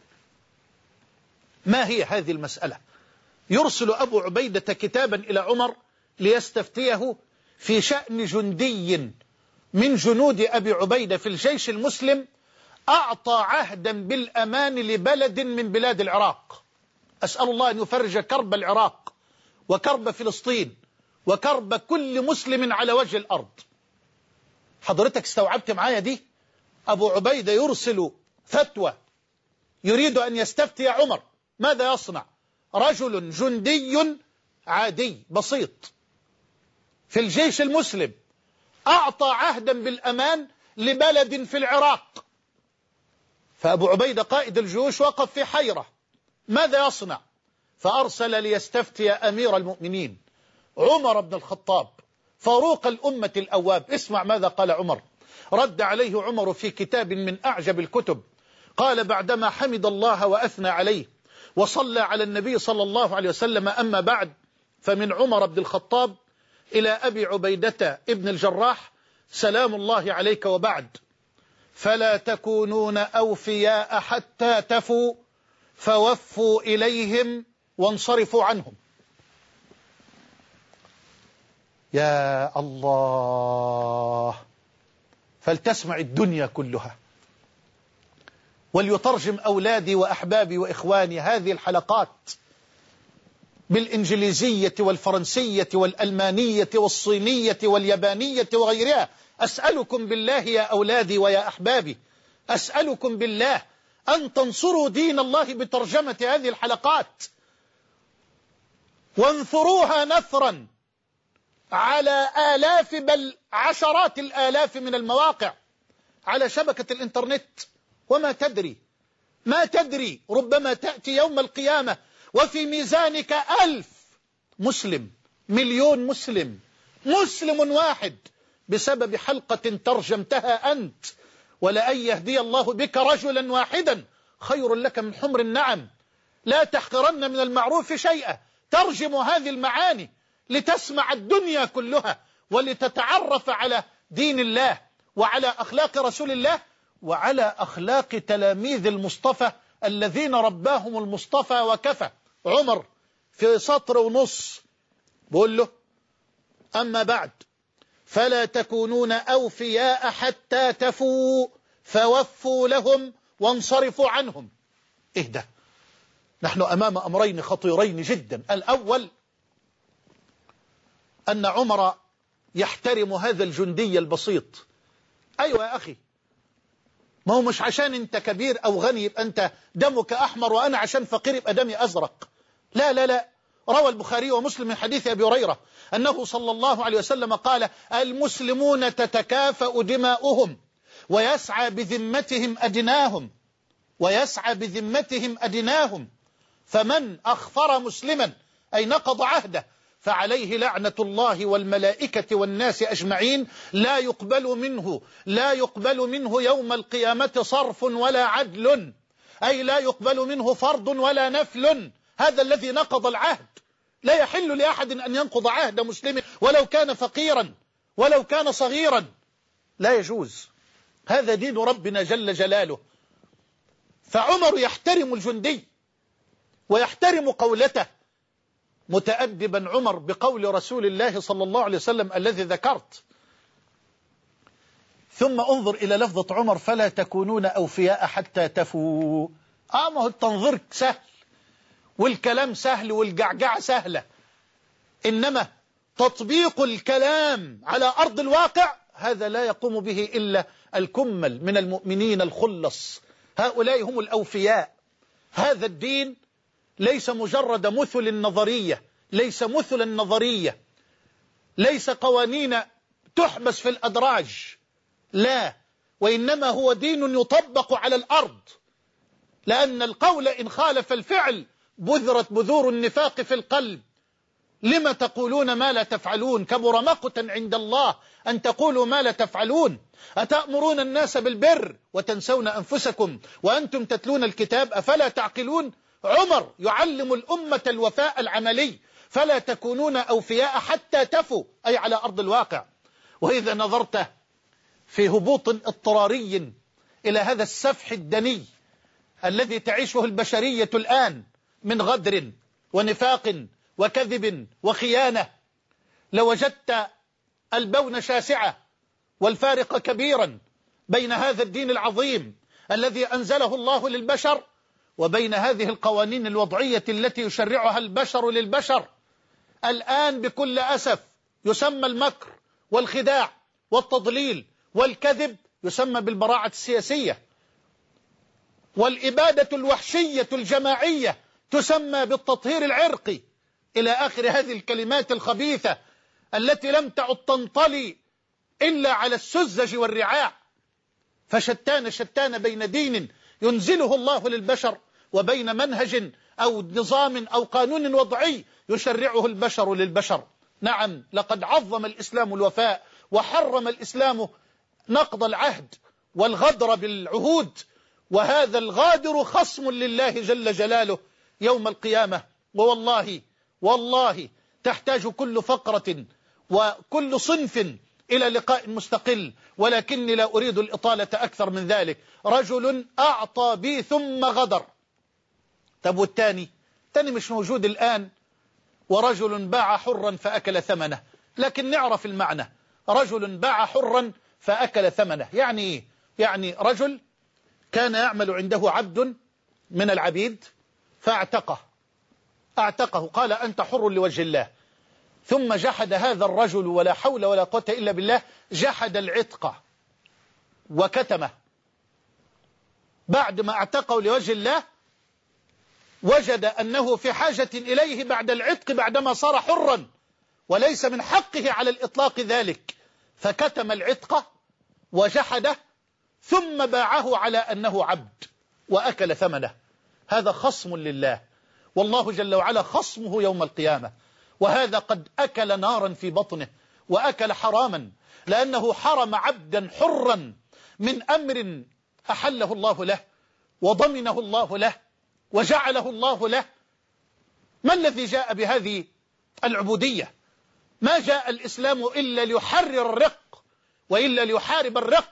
Speaker 1: ما هي هذه المسألة؟ يرسل أبو عبيدة كتابا إلى عمر ليستفتيه في شأن جندي من جنود أبي عبيدة في الجيش المسلم أعطى عهدا بالأمان لبلد من بلاد العراق. أسأل الله أن يفرج كرب العراق وكرب فلسطين وكرب كل مسلم على وجه الأرض. حضرتك استوعبت معايا دي؟ أبو عبيدة يرسل فتوى يريد أن يستفتي عمر، ماذا يصنع؟ رجل جندي عادي بسيط في الجيش المسلم أعطى عهدا بالأمان لبلد في العراق. فأبو عبيدة قائد الجيوش وقف في حيرة، ماذا يصنع؟ فأرسل ليستفتي أمير المؤمنين عمر بن الخطاب فاروق الأمة الأواب. اسمع ماذا قال عمر. رد عليه عمر في كتاب من أعجب الكتب، قال بعدما حمد الله وأثنى عليه وصلى على النبي صلى الله عليه وسلم أما بعد، فمن عمر بن الخطاب إلى أبي عبيدة ابن الجراح سلام الله عليك وبعد، فلا تكونون أوفياء حتى تفوا فوفوا إليهم وانصرفوا عنهم. يا الله، فلتسمع الدنيا كلها وليترجم أولادي وأحبابي وإخواني هذه الحلقات بالإنجليزية والفرنسية والألمانية والصينية واليابانية وغيرها. أسألكم بالله يا أولادي ويا أحبابي، أسألكم بالله أن تنصروا دين الله بترجمة هذه الحلقات، وانثروها نثرا على آلاف بل عشرات الآلاف من المواقع على شبكة الإنترنت. وما تدري ما تدري ربما تأتي يوم القيامة وفي ميزانك ألف مسلم، مليون مسلم، مسلم واحد بسبب حلقة ترجمتها أنت. ولأن يهدي الله بك رجلا واحدا خير لك من حمر النعم. لا تحقرن من المعروف شيئا. ترجم هذه المعاني لتسمع الدنيا كلها ولتتعرف على دين الله وعلى أخلاق رسول الله وعلى أخلاق تلاميذ المصطفى الذين رباهم المصطفى وكفى. عمر في سطر ونص بقول له أما بعد فلا تكونون أوفياء حتى تفوا فوفوا لهم وانصرفوا عنهم. اهدى، نحن أمام أمرين خطيرين جدا. الأول أن عمر يحترم هذا الجندي البسيط. أيوة يا أخي، ما هو مش عشان أنت كبير أو غني يبقى أنت دمك أحمر وأنا عشان فقير يبقى دمي أزرق. لا لا لا. روى البخاري ومسلم من حديث أبي هريرة أنه صلى الله عليه وسلم قال المسلمون تتكافأ دماؤهم ويسعى بذمتهم أدناهم ويسعى بذمتهم أدناهم فمن أخفر مسلما أي نقض عهده فعليه لعنة الله والملائكة والناس أجمعين لا يقبل منه لا يقبل منه يوم القيامة صرف ولا عدل، أي لا يقبل منه فرض ولا نفل. هذا الذي نقض العهد. لا يحل لأحد أن ينقض عهد مسلم ولو كان فقيرا ولو كان صغيرا، لا يجوز. هذا دين ربنا جل جلاله. فعمر يحترم الجندي ويحترم قولته، متأدبا عمر بقول رسول الله صلى الله عليه وسلم الذي ذكرت. ثم انظر إلى لفظة عمر: فلا تكونون أوفياء حتى تفوا. آه ما هو التنظير سهل والكلام سهل والجعجعة سهلة، إنما تطبيق الكلام على أرض الواقع هذا لا يقوم به إلا الكمل من المؤمنين الخلص، هؤلاء هم الأوفياء. هذا الدين ليس مجرد مثل نظرية، ليس مثلا نظرية، ليس قوانين تحبس في الأدراج، لا، وإنما هو دين يطبق على الأرض، لأن القول إن خالف الفعل بذرت بذور النفاق في القلب. لما تقولون ما لا تفعلون؟ كبر مقتا عند الله أن تقولوا ما لا تفعلون. أتأمرون الناس بالبر وتنسون أنفسكم وأنتم تتلون الكتاب أفلا تعقلون؟ عمر يعلم الأمة الوفاء العملي: فلا تكونون أوفياء حتى تفوا، أي على أرض الواقع. وإذا نظرت في هبوط اضطراري إلى هذا السفح الدني الذي تعيشه البشرية الآن من غدر ونفاق وكذب وخيانة، لوجدت البون شاسعة والفارق كبيرا بين هذا الدين العظيم الذي أنزله الله للبشر وبين هذه القوانين الوضعية التي يشرعها البشر للبشر. الآن بكل أسف يسمى المكر والخداع والتضليل والكذب يسمى بالبراعة السياسية، والإبادة الوحشية الجماعية تسمى بالتطهير العرقي، إلى آخر هذه الكلمات الخبيثة التي لم تعد تنطلي إلا على السذج والرعاع. فشتان شتان بين دين ينزله الله للبشر وبين منهج أو نظام أو قانون وضعي يشرعه البشر للبشر. نعم، لقد عظم الإسلام الوفاء وحرم الإسلام نقض العهد والغدر بالعهود، وهذا الغادر خصم لله جل جلاله يوم القيامة. ووالله والله تحتاج كل فقرة وكل صنف إلى لقاء مستقل، ولكني لا أريد الإطالة أكثر من ذلك. رجل أعطى بي ثم غدر. طب والتاني؟ التاني مش موجود الآن. ورجل باع حرا فأكل ثمنه. لكن نعرف المعنى: رجل باع حرا فأكل ثمنه يعني إيه؟ يعني رجل كان يعمل عنده عبد من العبيد فاعتقه اعتقه قال أنت حر لوجه الله، ثم جحد هذا الرجل ولا حول ولا قوة إلا بالله، جحد العتق وكتمه. بعد ما اعتقه لوجه الله وجد أنه في حاجة إليه بعد العتق بعدما صار حرا، وليس من حقه على الإطلاق ذلك، فكتم العتق وجحده ثم باعه على أنه عبد وأكل ثمنه. هذا خصم لله، والله جل وعلا خصمه يوم القيامة. وهذا قد أكل نارا في بطنه وأكل حراما، لأنه حرم عبدا حرا من أمر أحله الله له وضمنه الله له وجعله الله له. ما الذي جاء بهذه العبودية؟ ما جاء الإسلام إلا ليحرر الرق وإلا ليحارب الرق.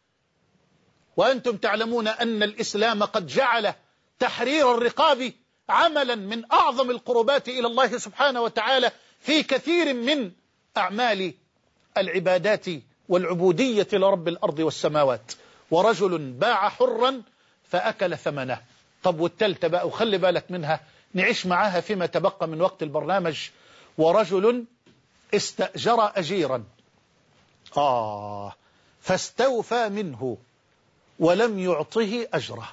Speaker 1: وأنتم تعلمون أن الإسلام قد جعل تحرير الرقاب عملا من أعظم القربات إلى الله سبحانه وتعالى في كثير من أعمال العبادات والعبودية لرب الأرض والسماوات. ورجل باع حرا فأكل ثمنه. طب والتالتة بقى وخلي بالك منها نعيش معاها فيما تبقى من وقت البرنامج: ورجل استأجر أجيرا آه فاستوفى منه ولم يعطه أجره.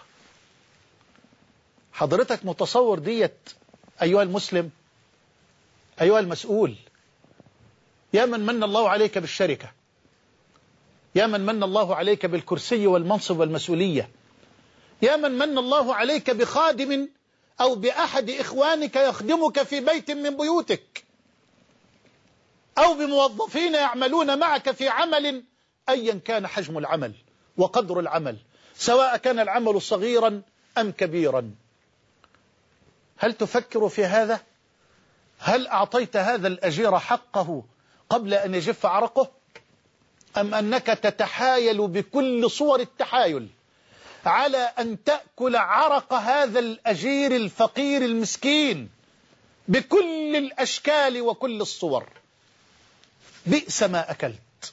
Speaker 1: حضرتك متصور ديت أيها المسلم، أيها المسؤول؟ يا من من الله عليك بالشركة، يا من من الله عليك بالكرسي والمنصب والمسؤولية، يا من من الله عليك بخادم أو بأحد إخوانك يخدمك في بيت من بيوتك، أو بموظفين يعملون معك في عمل أيا كان حجم العمل وقدر العمل، سواء كان العمل صغيرا أم كبيرا. هل تفكر في هذا؟ هل أعطيت هذا الأجير حقه قبل أن يجف عرقه؟ أم أنك تتحايل بكل صور التحايل على أن تأكل عرق هذا الأجير الفقير المسكين بكل الأشكال وكل الصور؟ بئس ما أكلت،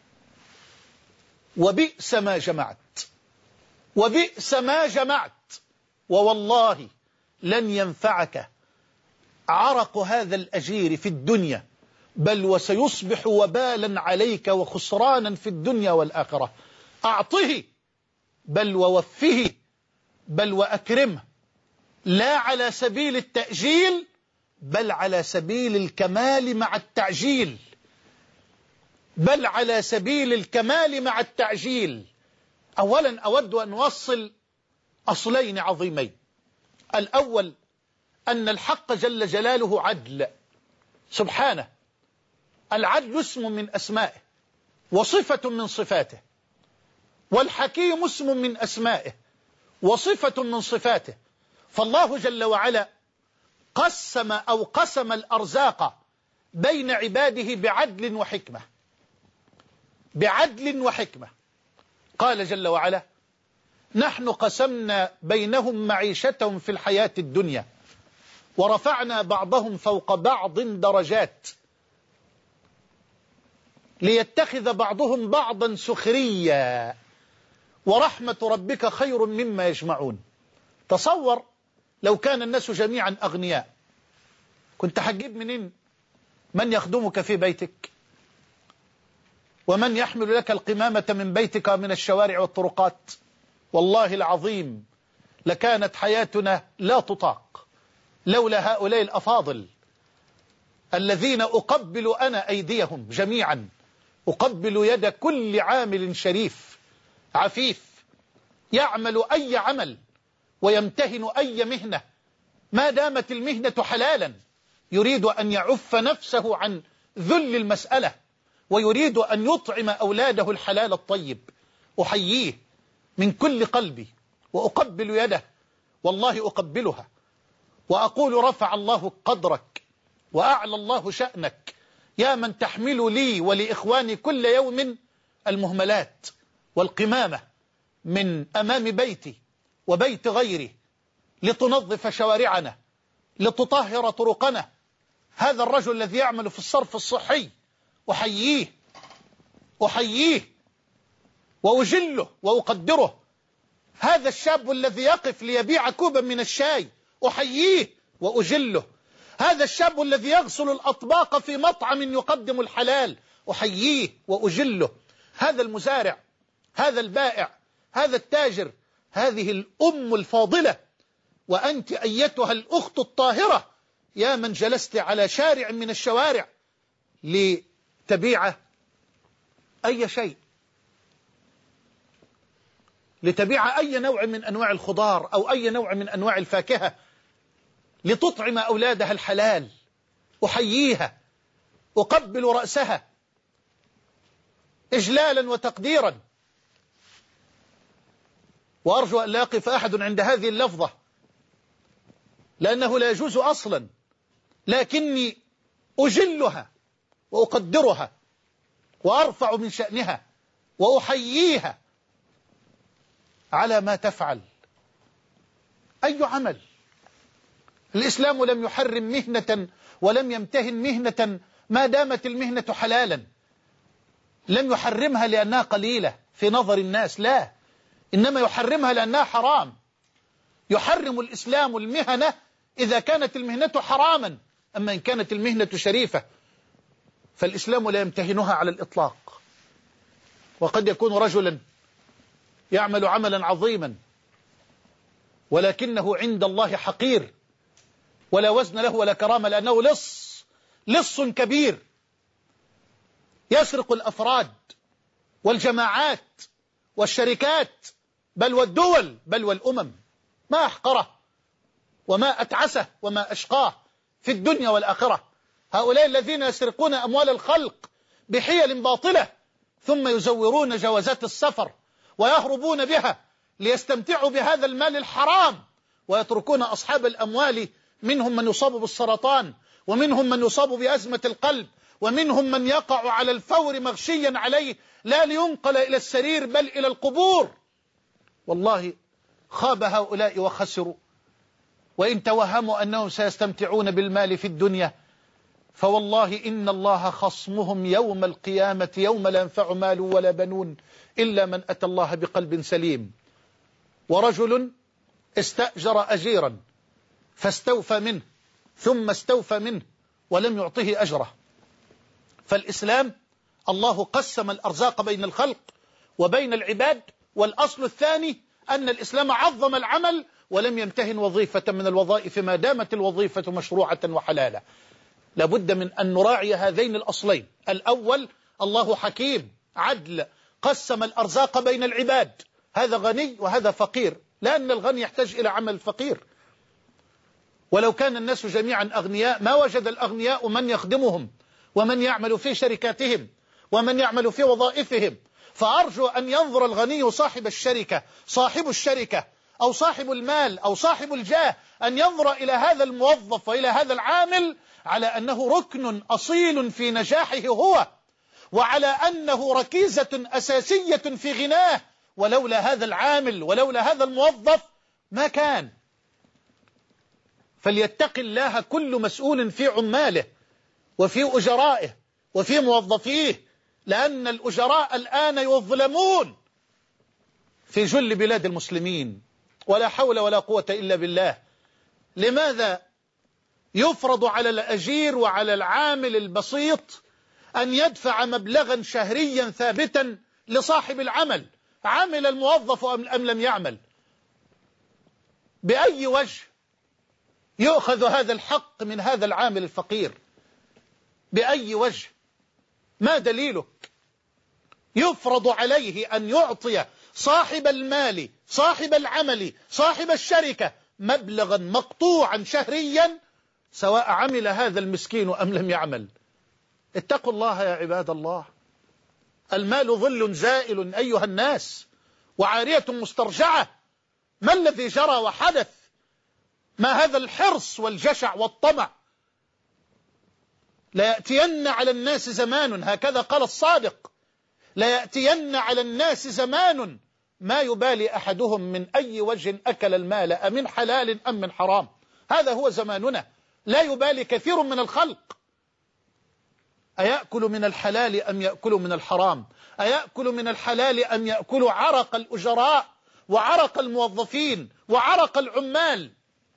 Speaker 1: وبئس ما جمعت، وبئس ما جمعت، ووالله لن ينفعك عرق هذا الأجير في الدنيا، بل وسيصبح وبالا عليك وخسرانا في الدنيا والآخرة. أعطه بل ووفه بل وأكرمه، لا على سبيل التأجيل بل على سبيل الكمال مع التعجيل، بل على سبيل الكمال مع التعجيل. أولا أود أن أوصل أصلين عظيمين. الأول أن الحق جل جلاله عدل سبحانه، العدل اسم من أسمائه وصفة من صفاته، والحكيم اسم من أسمائه وصفة من صفاته. فالله جل وعلا قسم أو قسم الأرزاق بين عباده بعدل وحكمة، بعدل وحكمة. قال جل وعلا: نحن قسمنا بينهم معيشتهم في الحياة الدنيا ورفعنا بعضهم فوق بعض درجات ليتخذ بعضهم بعضا سخريا ورحمة ربك خير مما يجمعون. تصور لو كان الناس جميعا أغنياء، كنت هتجيب منين من يخدمك في بيتك ومن يحمل لك القمامة من بيتك ومن الشوارع والطرقات؟ والله العظيم لكانت حياتنا لا تطاق لولا هؤلاء الأفاضل الذين أقبل أنا أيديهم جميعا، أقبل يد كل عامل شريف عفيف يعمل أي عمل ويمتهن أي مهنة ما دامت المهنة حلالا، يريد أن يعف نفسه عن ذل المسألة ويريد أن يطعم أولاده الحلال الطيب. أحييه من كل قلبي وأقبل يده، والله أقبلها وأقول: رفع الله قدرك وأعلى الله شأنك يا من تحمل لي ولإخواني كل يوم المهملات والقمامة من أمام بيتي وبيت غيري لتنظف شوارعنا، لتطهر طرقنا. هذا الرجل الذي يعمل في الصرف الصحي أحييه أحييه وأجله وأقدره. هذا الشاب الذي يقف ليبيع كوبا من الشاي أحييه وأجله. هذا الشاب الذي يغسل الأطباق في مطعم يقدم الحلال أحييه وأجله. هذا المزارع، هذا البائع، هذا التاجر، هذه الأم الفاضلة، وأنت أيتها الأخت الطاهرة يا من جلست على شارع من الشوارع لتبيع أي شيء، لتبيع أي نوع من أنواع الخضار أو أي نوع من أنواع الفاكهة لتطعم أولادها الحلال. أحييها، أقبل رأسها إجلالا وتقديرا، وأرجو أن لا يقف أحد عند هذه اللفظة لأنه لا يجوز أصلا، لكني أجلها وأقدرها وأرفع من شأنها وأحييها على ما تفعل. أي عمل؟ الإسلام لم يحرم مهنة ولم يمتهن مهنة ما دامت المهنة حلالا. لم يحرمها لأنها قليلة في نظر الناس، لا، إنما يحرمها لأنها حرام. يحرم الإسلام المهنة إذا كانت المهنة حراما، أما إن كانت المهنة شريفة فالإسلام لا يمتهنها على الإطلاق. وقد يكون رجلا يعمل عملا عظيما ولكنه عند الله حقير ولا وزن له ولا كرامة، لأنه لص لص كبير يسرق الأفراد والجماعات والشركات بل والدول بل والأمم. ما أحقره وما أتعسه وما أشقاه في الدنيا والآخرة. هؤلاء الذين يسرقون أموال الخلق بحيل باطلة ثم يزورون جوازات السفر ويهربون بها ليستمتعوا بهذا المال الحرام، ويتركون أصحاب الأموال منهم من يصاب بالسرطان، ومنهم من يصاب بأزمة القلب، ومنهم من يقع على الفور مغشيا عليه لا لينقل إلى السرير بل إلى القبور. والله خاب هؤلاء وخسروا. وإن توهموا أنهم سيستمتعون بالمال في الدنيا فوالله إن الله خصمهم يوم القيامة يوم لا ينفع مال ولا بنون إلا من أتى الله بقلب سليم. ورجل استأجر أجيرا فاستوفى منه ثم استوفى منه ولم يعطه أجره. فالإسلام الله قسم الأرزاق بين الخلق وبين العباد. والأصل الثاني أن الإسلام عظم العمل ولم يمتهن وظيفة من الوظائف ما دامت الوظيفة مشروعة وحلالة. لابد من أن نراعي هذين الأصلين. الأول الله حكيم عدل قسم الأرزاق بين العباد، هذا غني وهذا فقير، لأن الغني يحتاج إلى عمل الفقير. ولو كان الناس جميعا أغنياء ما وجد الأغنياء من يخدمهم ومن يعمل في شركاتهم ومن يعمل في وظائفهم. فأرجو أن ينظر الغني صاحب الشركة صاحب الشركة أو صاحب المال أو صاحب الجاه أن ينظر إلى هذا الموظف وإلى هذا العامل على أنه ركن أصيل في نجاحه هو، وعلى أنه ركيزة أساسية في غناه. ولولا هذا العامل ولولا هذا الموظف ما كان. فليتق الله كل مسؤول في عماله وفي أجرائه وفي موظفيه، لأن الأجراء الآن يظلمون في جل بلاد المسلمين. ولا حول ولا قوة إلا بالله. لماذا يفرض على الأجير وعلى العامل البسيط أن يدفع مبلغا شهريا ثابتا لصاحب العمل، عمل الموظف أم لم يعمل؟ بأي وجه يؤخذ هذا الحق من هذا العامل الفقير؟ بأي وجه؟ ما دليله؟ يفرض عليه أن يعطي صاحب المال صاحب العمل صاحب الشركة مبلغا مقطوعا شهريا سواء عمل هذا المسكين أم لم يعمل. اتقوا الله يا عباد الله. المال ظل زائل أيها الناس وعارية مسترجعة. ما الذي جرى وحدث؟ ما هذا الحرص والجشع والطمع؟ لا يأتين على الناس زمان، هكذا قال الصادق، لا يأتين على الناس زمان ما يبالي أحدهم من أي وجه أكل المال أمن حلال أم من حرام. هذا هو زماننا. لا يبالي كثير من الخلق أيأكل من الحلال أم يأكل من الحرام، أيأكل من الحلال أم يأكل عرق الأجراء وعرق الموظفين وعرق العمال.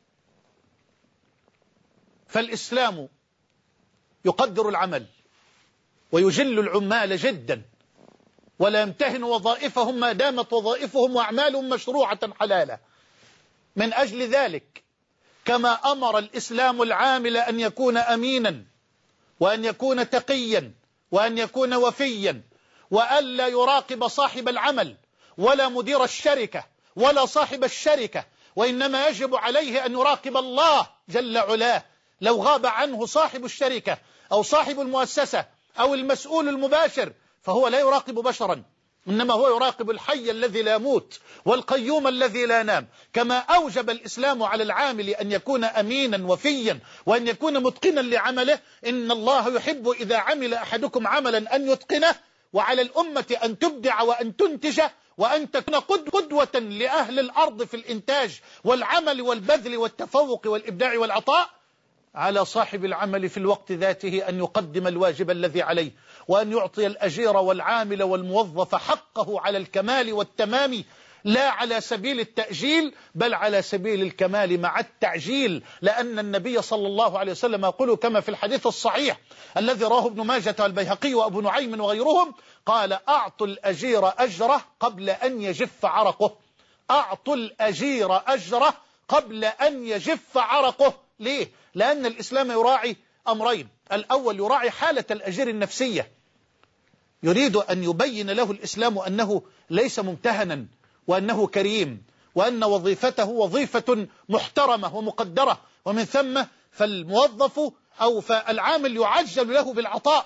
Speaker 1: فالإسلام يقدر العمل ويجل العمال جدا ولا يمتهن وظائفهم ما دامت وظائفهم وأعمالهم مشروعة حلالة. من أجل ذلك كما أمر الإسلام العامل أن يكون أمينا وأن يكون تقيا وأن يكون وفيا وألا يراقب صاحب العمل ولا مدير الشركة ولا صاحب الشركة، وإنما يجب عليه أن يراقب الله جل علاه. لو غاب عنه صاحب الشركة أو صاحب المؤسسة أو المسؤول المباشر فهو لا يراقب بشرا، إنما هو يراقب الحي الذي لا يموت والقيوم الذي لا ينام. كما أوجب الإسلام على العامل أن يكون أمينا وفيا وأن يكون متقنا لعمله، إن الله يحب إذا عمل أحدكم عملا أن يتقنه، وعلى الأمة أن تبدع وأن تنتج وأن تكون قدوة لأهل الأرض في الإنتاج والعمل والبذل والتفوق والإبداع والعطاء. على صاحب العمل في الوقت ذاته أن يقدم الواجب الذي عليه وأن يعطي الأجير والعامل والموظف حقه على الكمال والتمام، لا على سبيل التأجيل بل على سبيل الكمال مع التعجيل. لأن النبي صلى الله عليه وسلم يقول كما في الحديث الصحيح الذي رواه ابن ماجة والبيهقي وأبو نعيم وغيرهم، قال: أعطوا الأجير أجره قبل أن يجف عرقه. أعطوا الأجير أجره قبل أن يجف عرقه. ليه؟ لأن الإسلام يراعي أمرين. الأول يراعي حالة الأجير النفسية، يريد أن يبين له الإسلام أنه ليس ممتهنا وأنه كريم وأن وظيفته وظيفة محترمة ومقدرة، ومن ثم فالموظف أو فالعامل يعجل له بالعطاء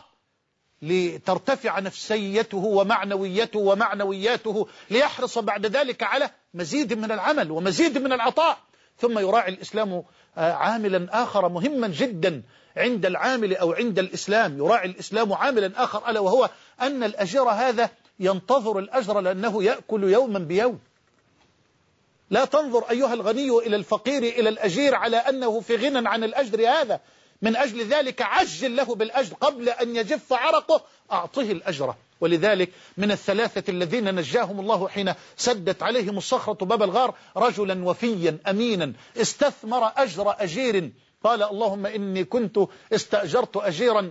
Speaker 1: لترتفع نفسيته ومعنويته ومعنوياته ليحرص بعد ذلك على مزيد من العمل ومزيد من العطاء. ثم يراعي الإسلام عاملا آخر مهما جدا عند العامل أو عند الإسلام، يراعي الإسلام عاملا آخر ألا وهو أن الأجير هذا ينتظر الأجر لأنه يأكل يوما بيوم. لا تنظر أيها الغني إلى الفقير إلى الأجير على أنه في غنى عن الأجر هذا، من أجل ذلك عجل له بالأجر قبل أن يجف عرقه، أعطه الأجر. ولذلك من الثلاثة الذين نجاهم الله حين سدت عليهم الصخرة باب الغار رجلا وفيا أمينا استثمر أجر أجير، قال اللهم إني كنت استأجرت أجيرا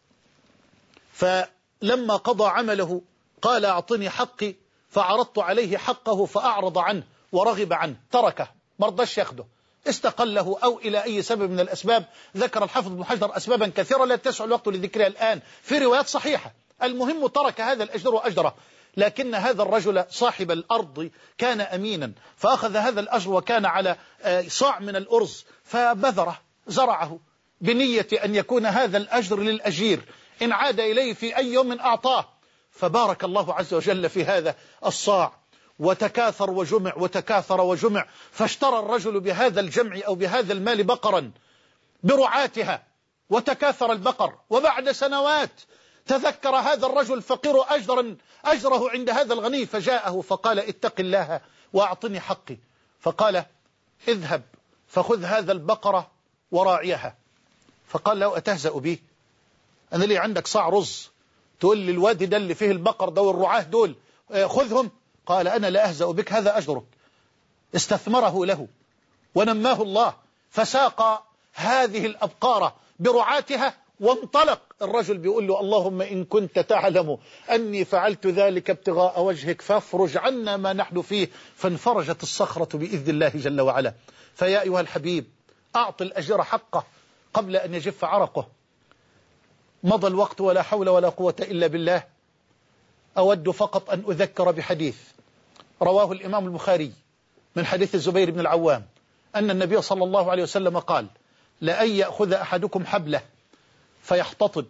Speaker 1: فلما قضى عمله قال أعطني حقي، فعرضت عليه حقه فأعرض عنه ورغب عنه، تركه مرضاش ياخده، استقله أو إلى أي سبب من الأسباب. ذكر الحافظ ابن حجر أسبابا كثيرة لا تسع الوقت لذكرها الآن في روايات صحيحة. المهم ترك هذا الأجر وأجره، لكن هذا الرجل صاحب الأرض كان أمينا فأخذ هذا الأجر وكان على صاع من الأرز فبذره زرعه بنية أن يكون هذا الأجر للأجير، إن عاد إليه في أي يوم أعطاه، فبارك الله عز وجل في هذا الصاع وتكاثر وجمع وتكاثر وجمع، فاشترى الرجل بهذا الجمع أو بهذا المال بقرا برعاتها وتكاثر البقر. وبعد سنوات تذكر هذا الرجل الفقير أجرا أجره عند هذا الغني فجاءه فقال اتق الله وأعطني حقي، فقال اذهب فخذ هذا البقرة وراعيها. فقال له أتهزأ بي؟ أنا لي عندك صاع رز تقول لي الوادي ده اللي فيه البقر ده والرعاه دول خذهم؟ قال أنا لا أهزأ بك، هذا أجرك. استثمره له ونماه الله فساق هذه الأبقار برعاتها وانطلق. الرجل بيقول له اللهم إن كنت تعلم أني فعلت ذلك ابتغاء وجهك فافرج عنا ما نحن فيه، فانفرجت الصخرة بإذن الله جل وعلا. فيا أيها الحبيب أعط الأجر حقه قبل أن يجف عرقه. مضى الوقت ولا حول ولا قوة إلا بالله. أود فقط أن أذكر بحديث رواه الإمام البخاري من حديث الزبير بن العوام أن النبي صلى الله عليه وسلم قال لأن يأخذ أحدكم حبله فيحتطب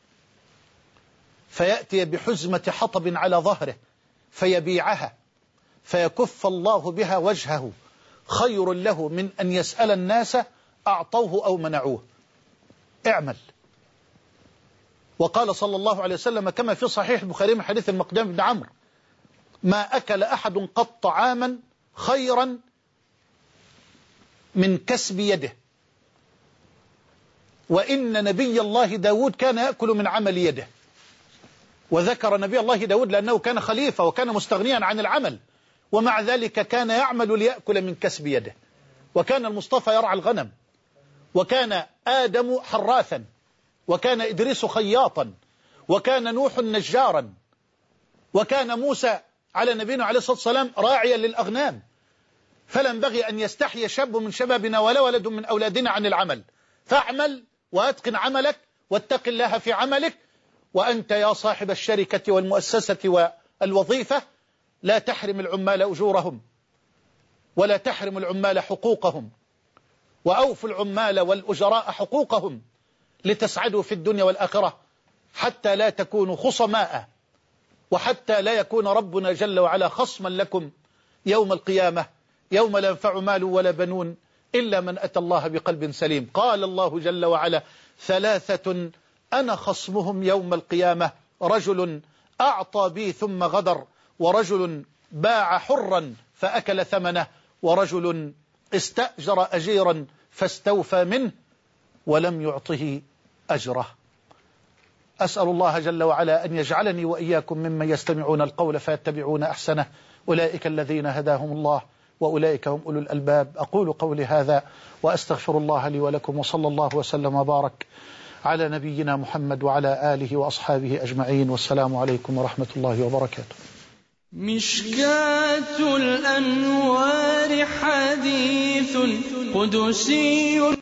Speaker 1: فيأتي بحزمة حطب على ظهره فيبيعها فيكف الله بها وجهه خير له من أن يسأل الناس أعطوه أو منعوه. اعمل. وقال صلى الله عليه وسلم كما في صحيح البخاري من حديث المقدام بن عمرو ما أكل أحد قط طعاما خيرا من كسب يده، وإن نبي الله داود كان يأكل من عمل يده. وذكر نبي الله داود لأنه كان خليفة وكان مستغنيا عن العمل، ومع ذلك كان يعمل ليأكل من كسب يده. وكان المصطفى يرعى الغنم، وكان آدم حراثا، وكان إدريس خياطا، وكان نوح نجارا، وكان موسى على نبينا عليه الصلاة والسلام راعيا للأغنام. فلا ينبغي أن يستحي شاب من شبابنا ولا ولد من أولادنا عن العمل. فاعمل وأتقن عملك واتق الله في عملك. وأنت يا صاحب الشركة والمؤسسة والوظيفة لا تحرم العمال أجورهم ولا تحرم العمال حقوقهم، وأوفوا العمال والأجراء حقوقهم لتسعدوا في الدنيا والآخرة، حتى لا تكونوا خصماء، وحتى لا يكون ربنا جل وعلا خصما لكم يوم القيامة، يوم لا ينفع مال ولا بنون إلا من أتى الله بقلب سليم. قال الله جل وعلا ثلاثة أنا خصمهم يوم القيامة، رجل أعطى بي ثم غدر، ورجل باع حرا فأكل ثمنه، ورجل استأجر أجيرا فاستوفى منه ولم يعطه أجره. أسأل الله جل وعلا أن يجعلني وإياكم ممن يستمعون القول فيتبعون أحسنه، أولئك الذين هداهم الله وأولئك هم أولو الألباب. أقول قولي هذا وأستغفر الله لي ولكم، وصلى الله وسلم وبارك على نبينا محمد وعلى آله وأصحابه أجمعين، والسلام عليكم ورحمة الله وبركاته.
Speaker 2: مشكاة الأنوار حديث قدسي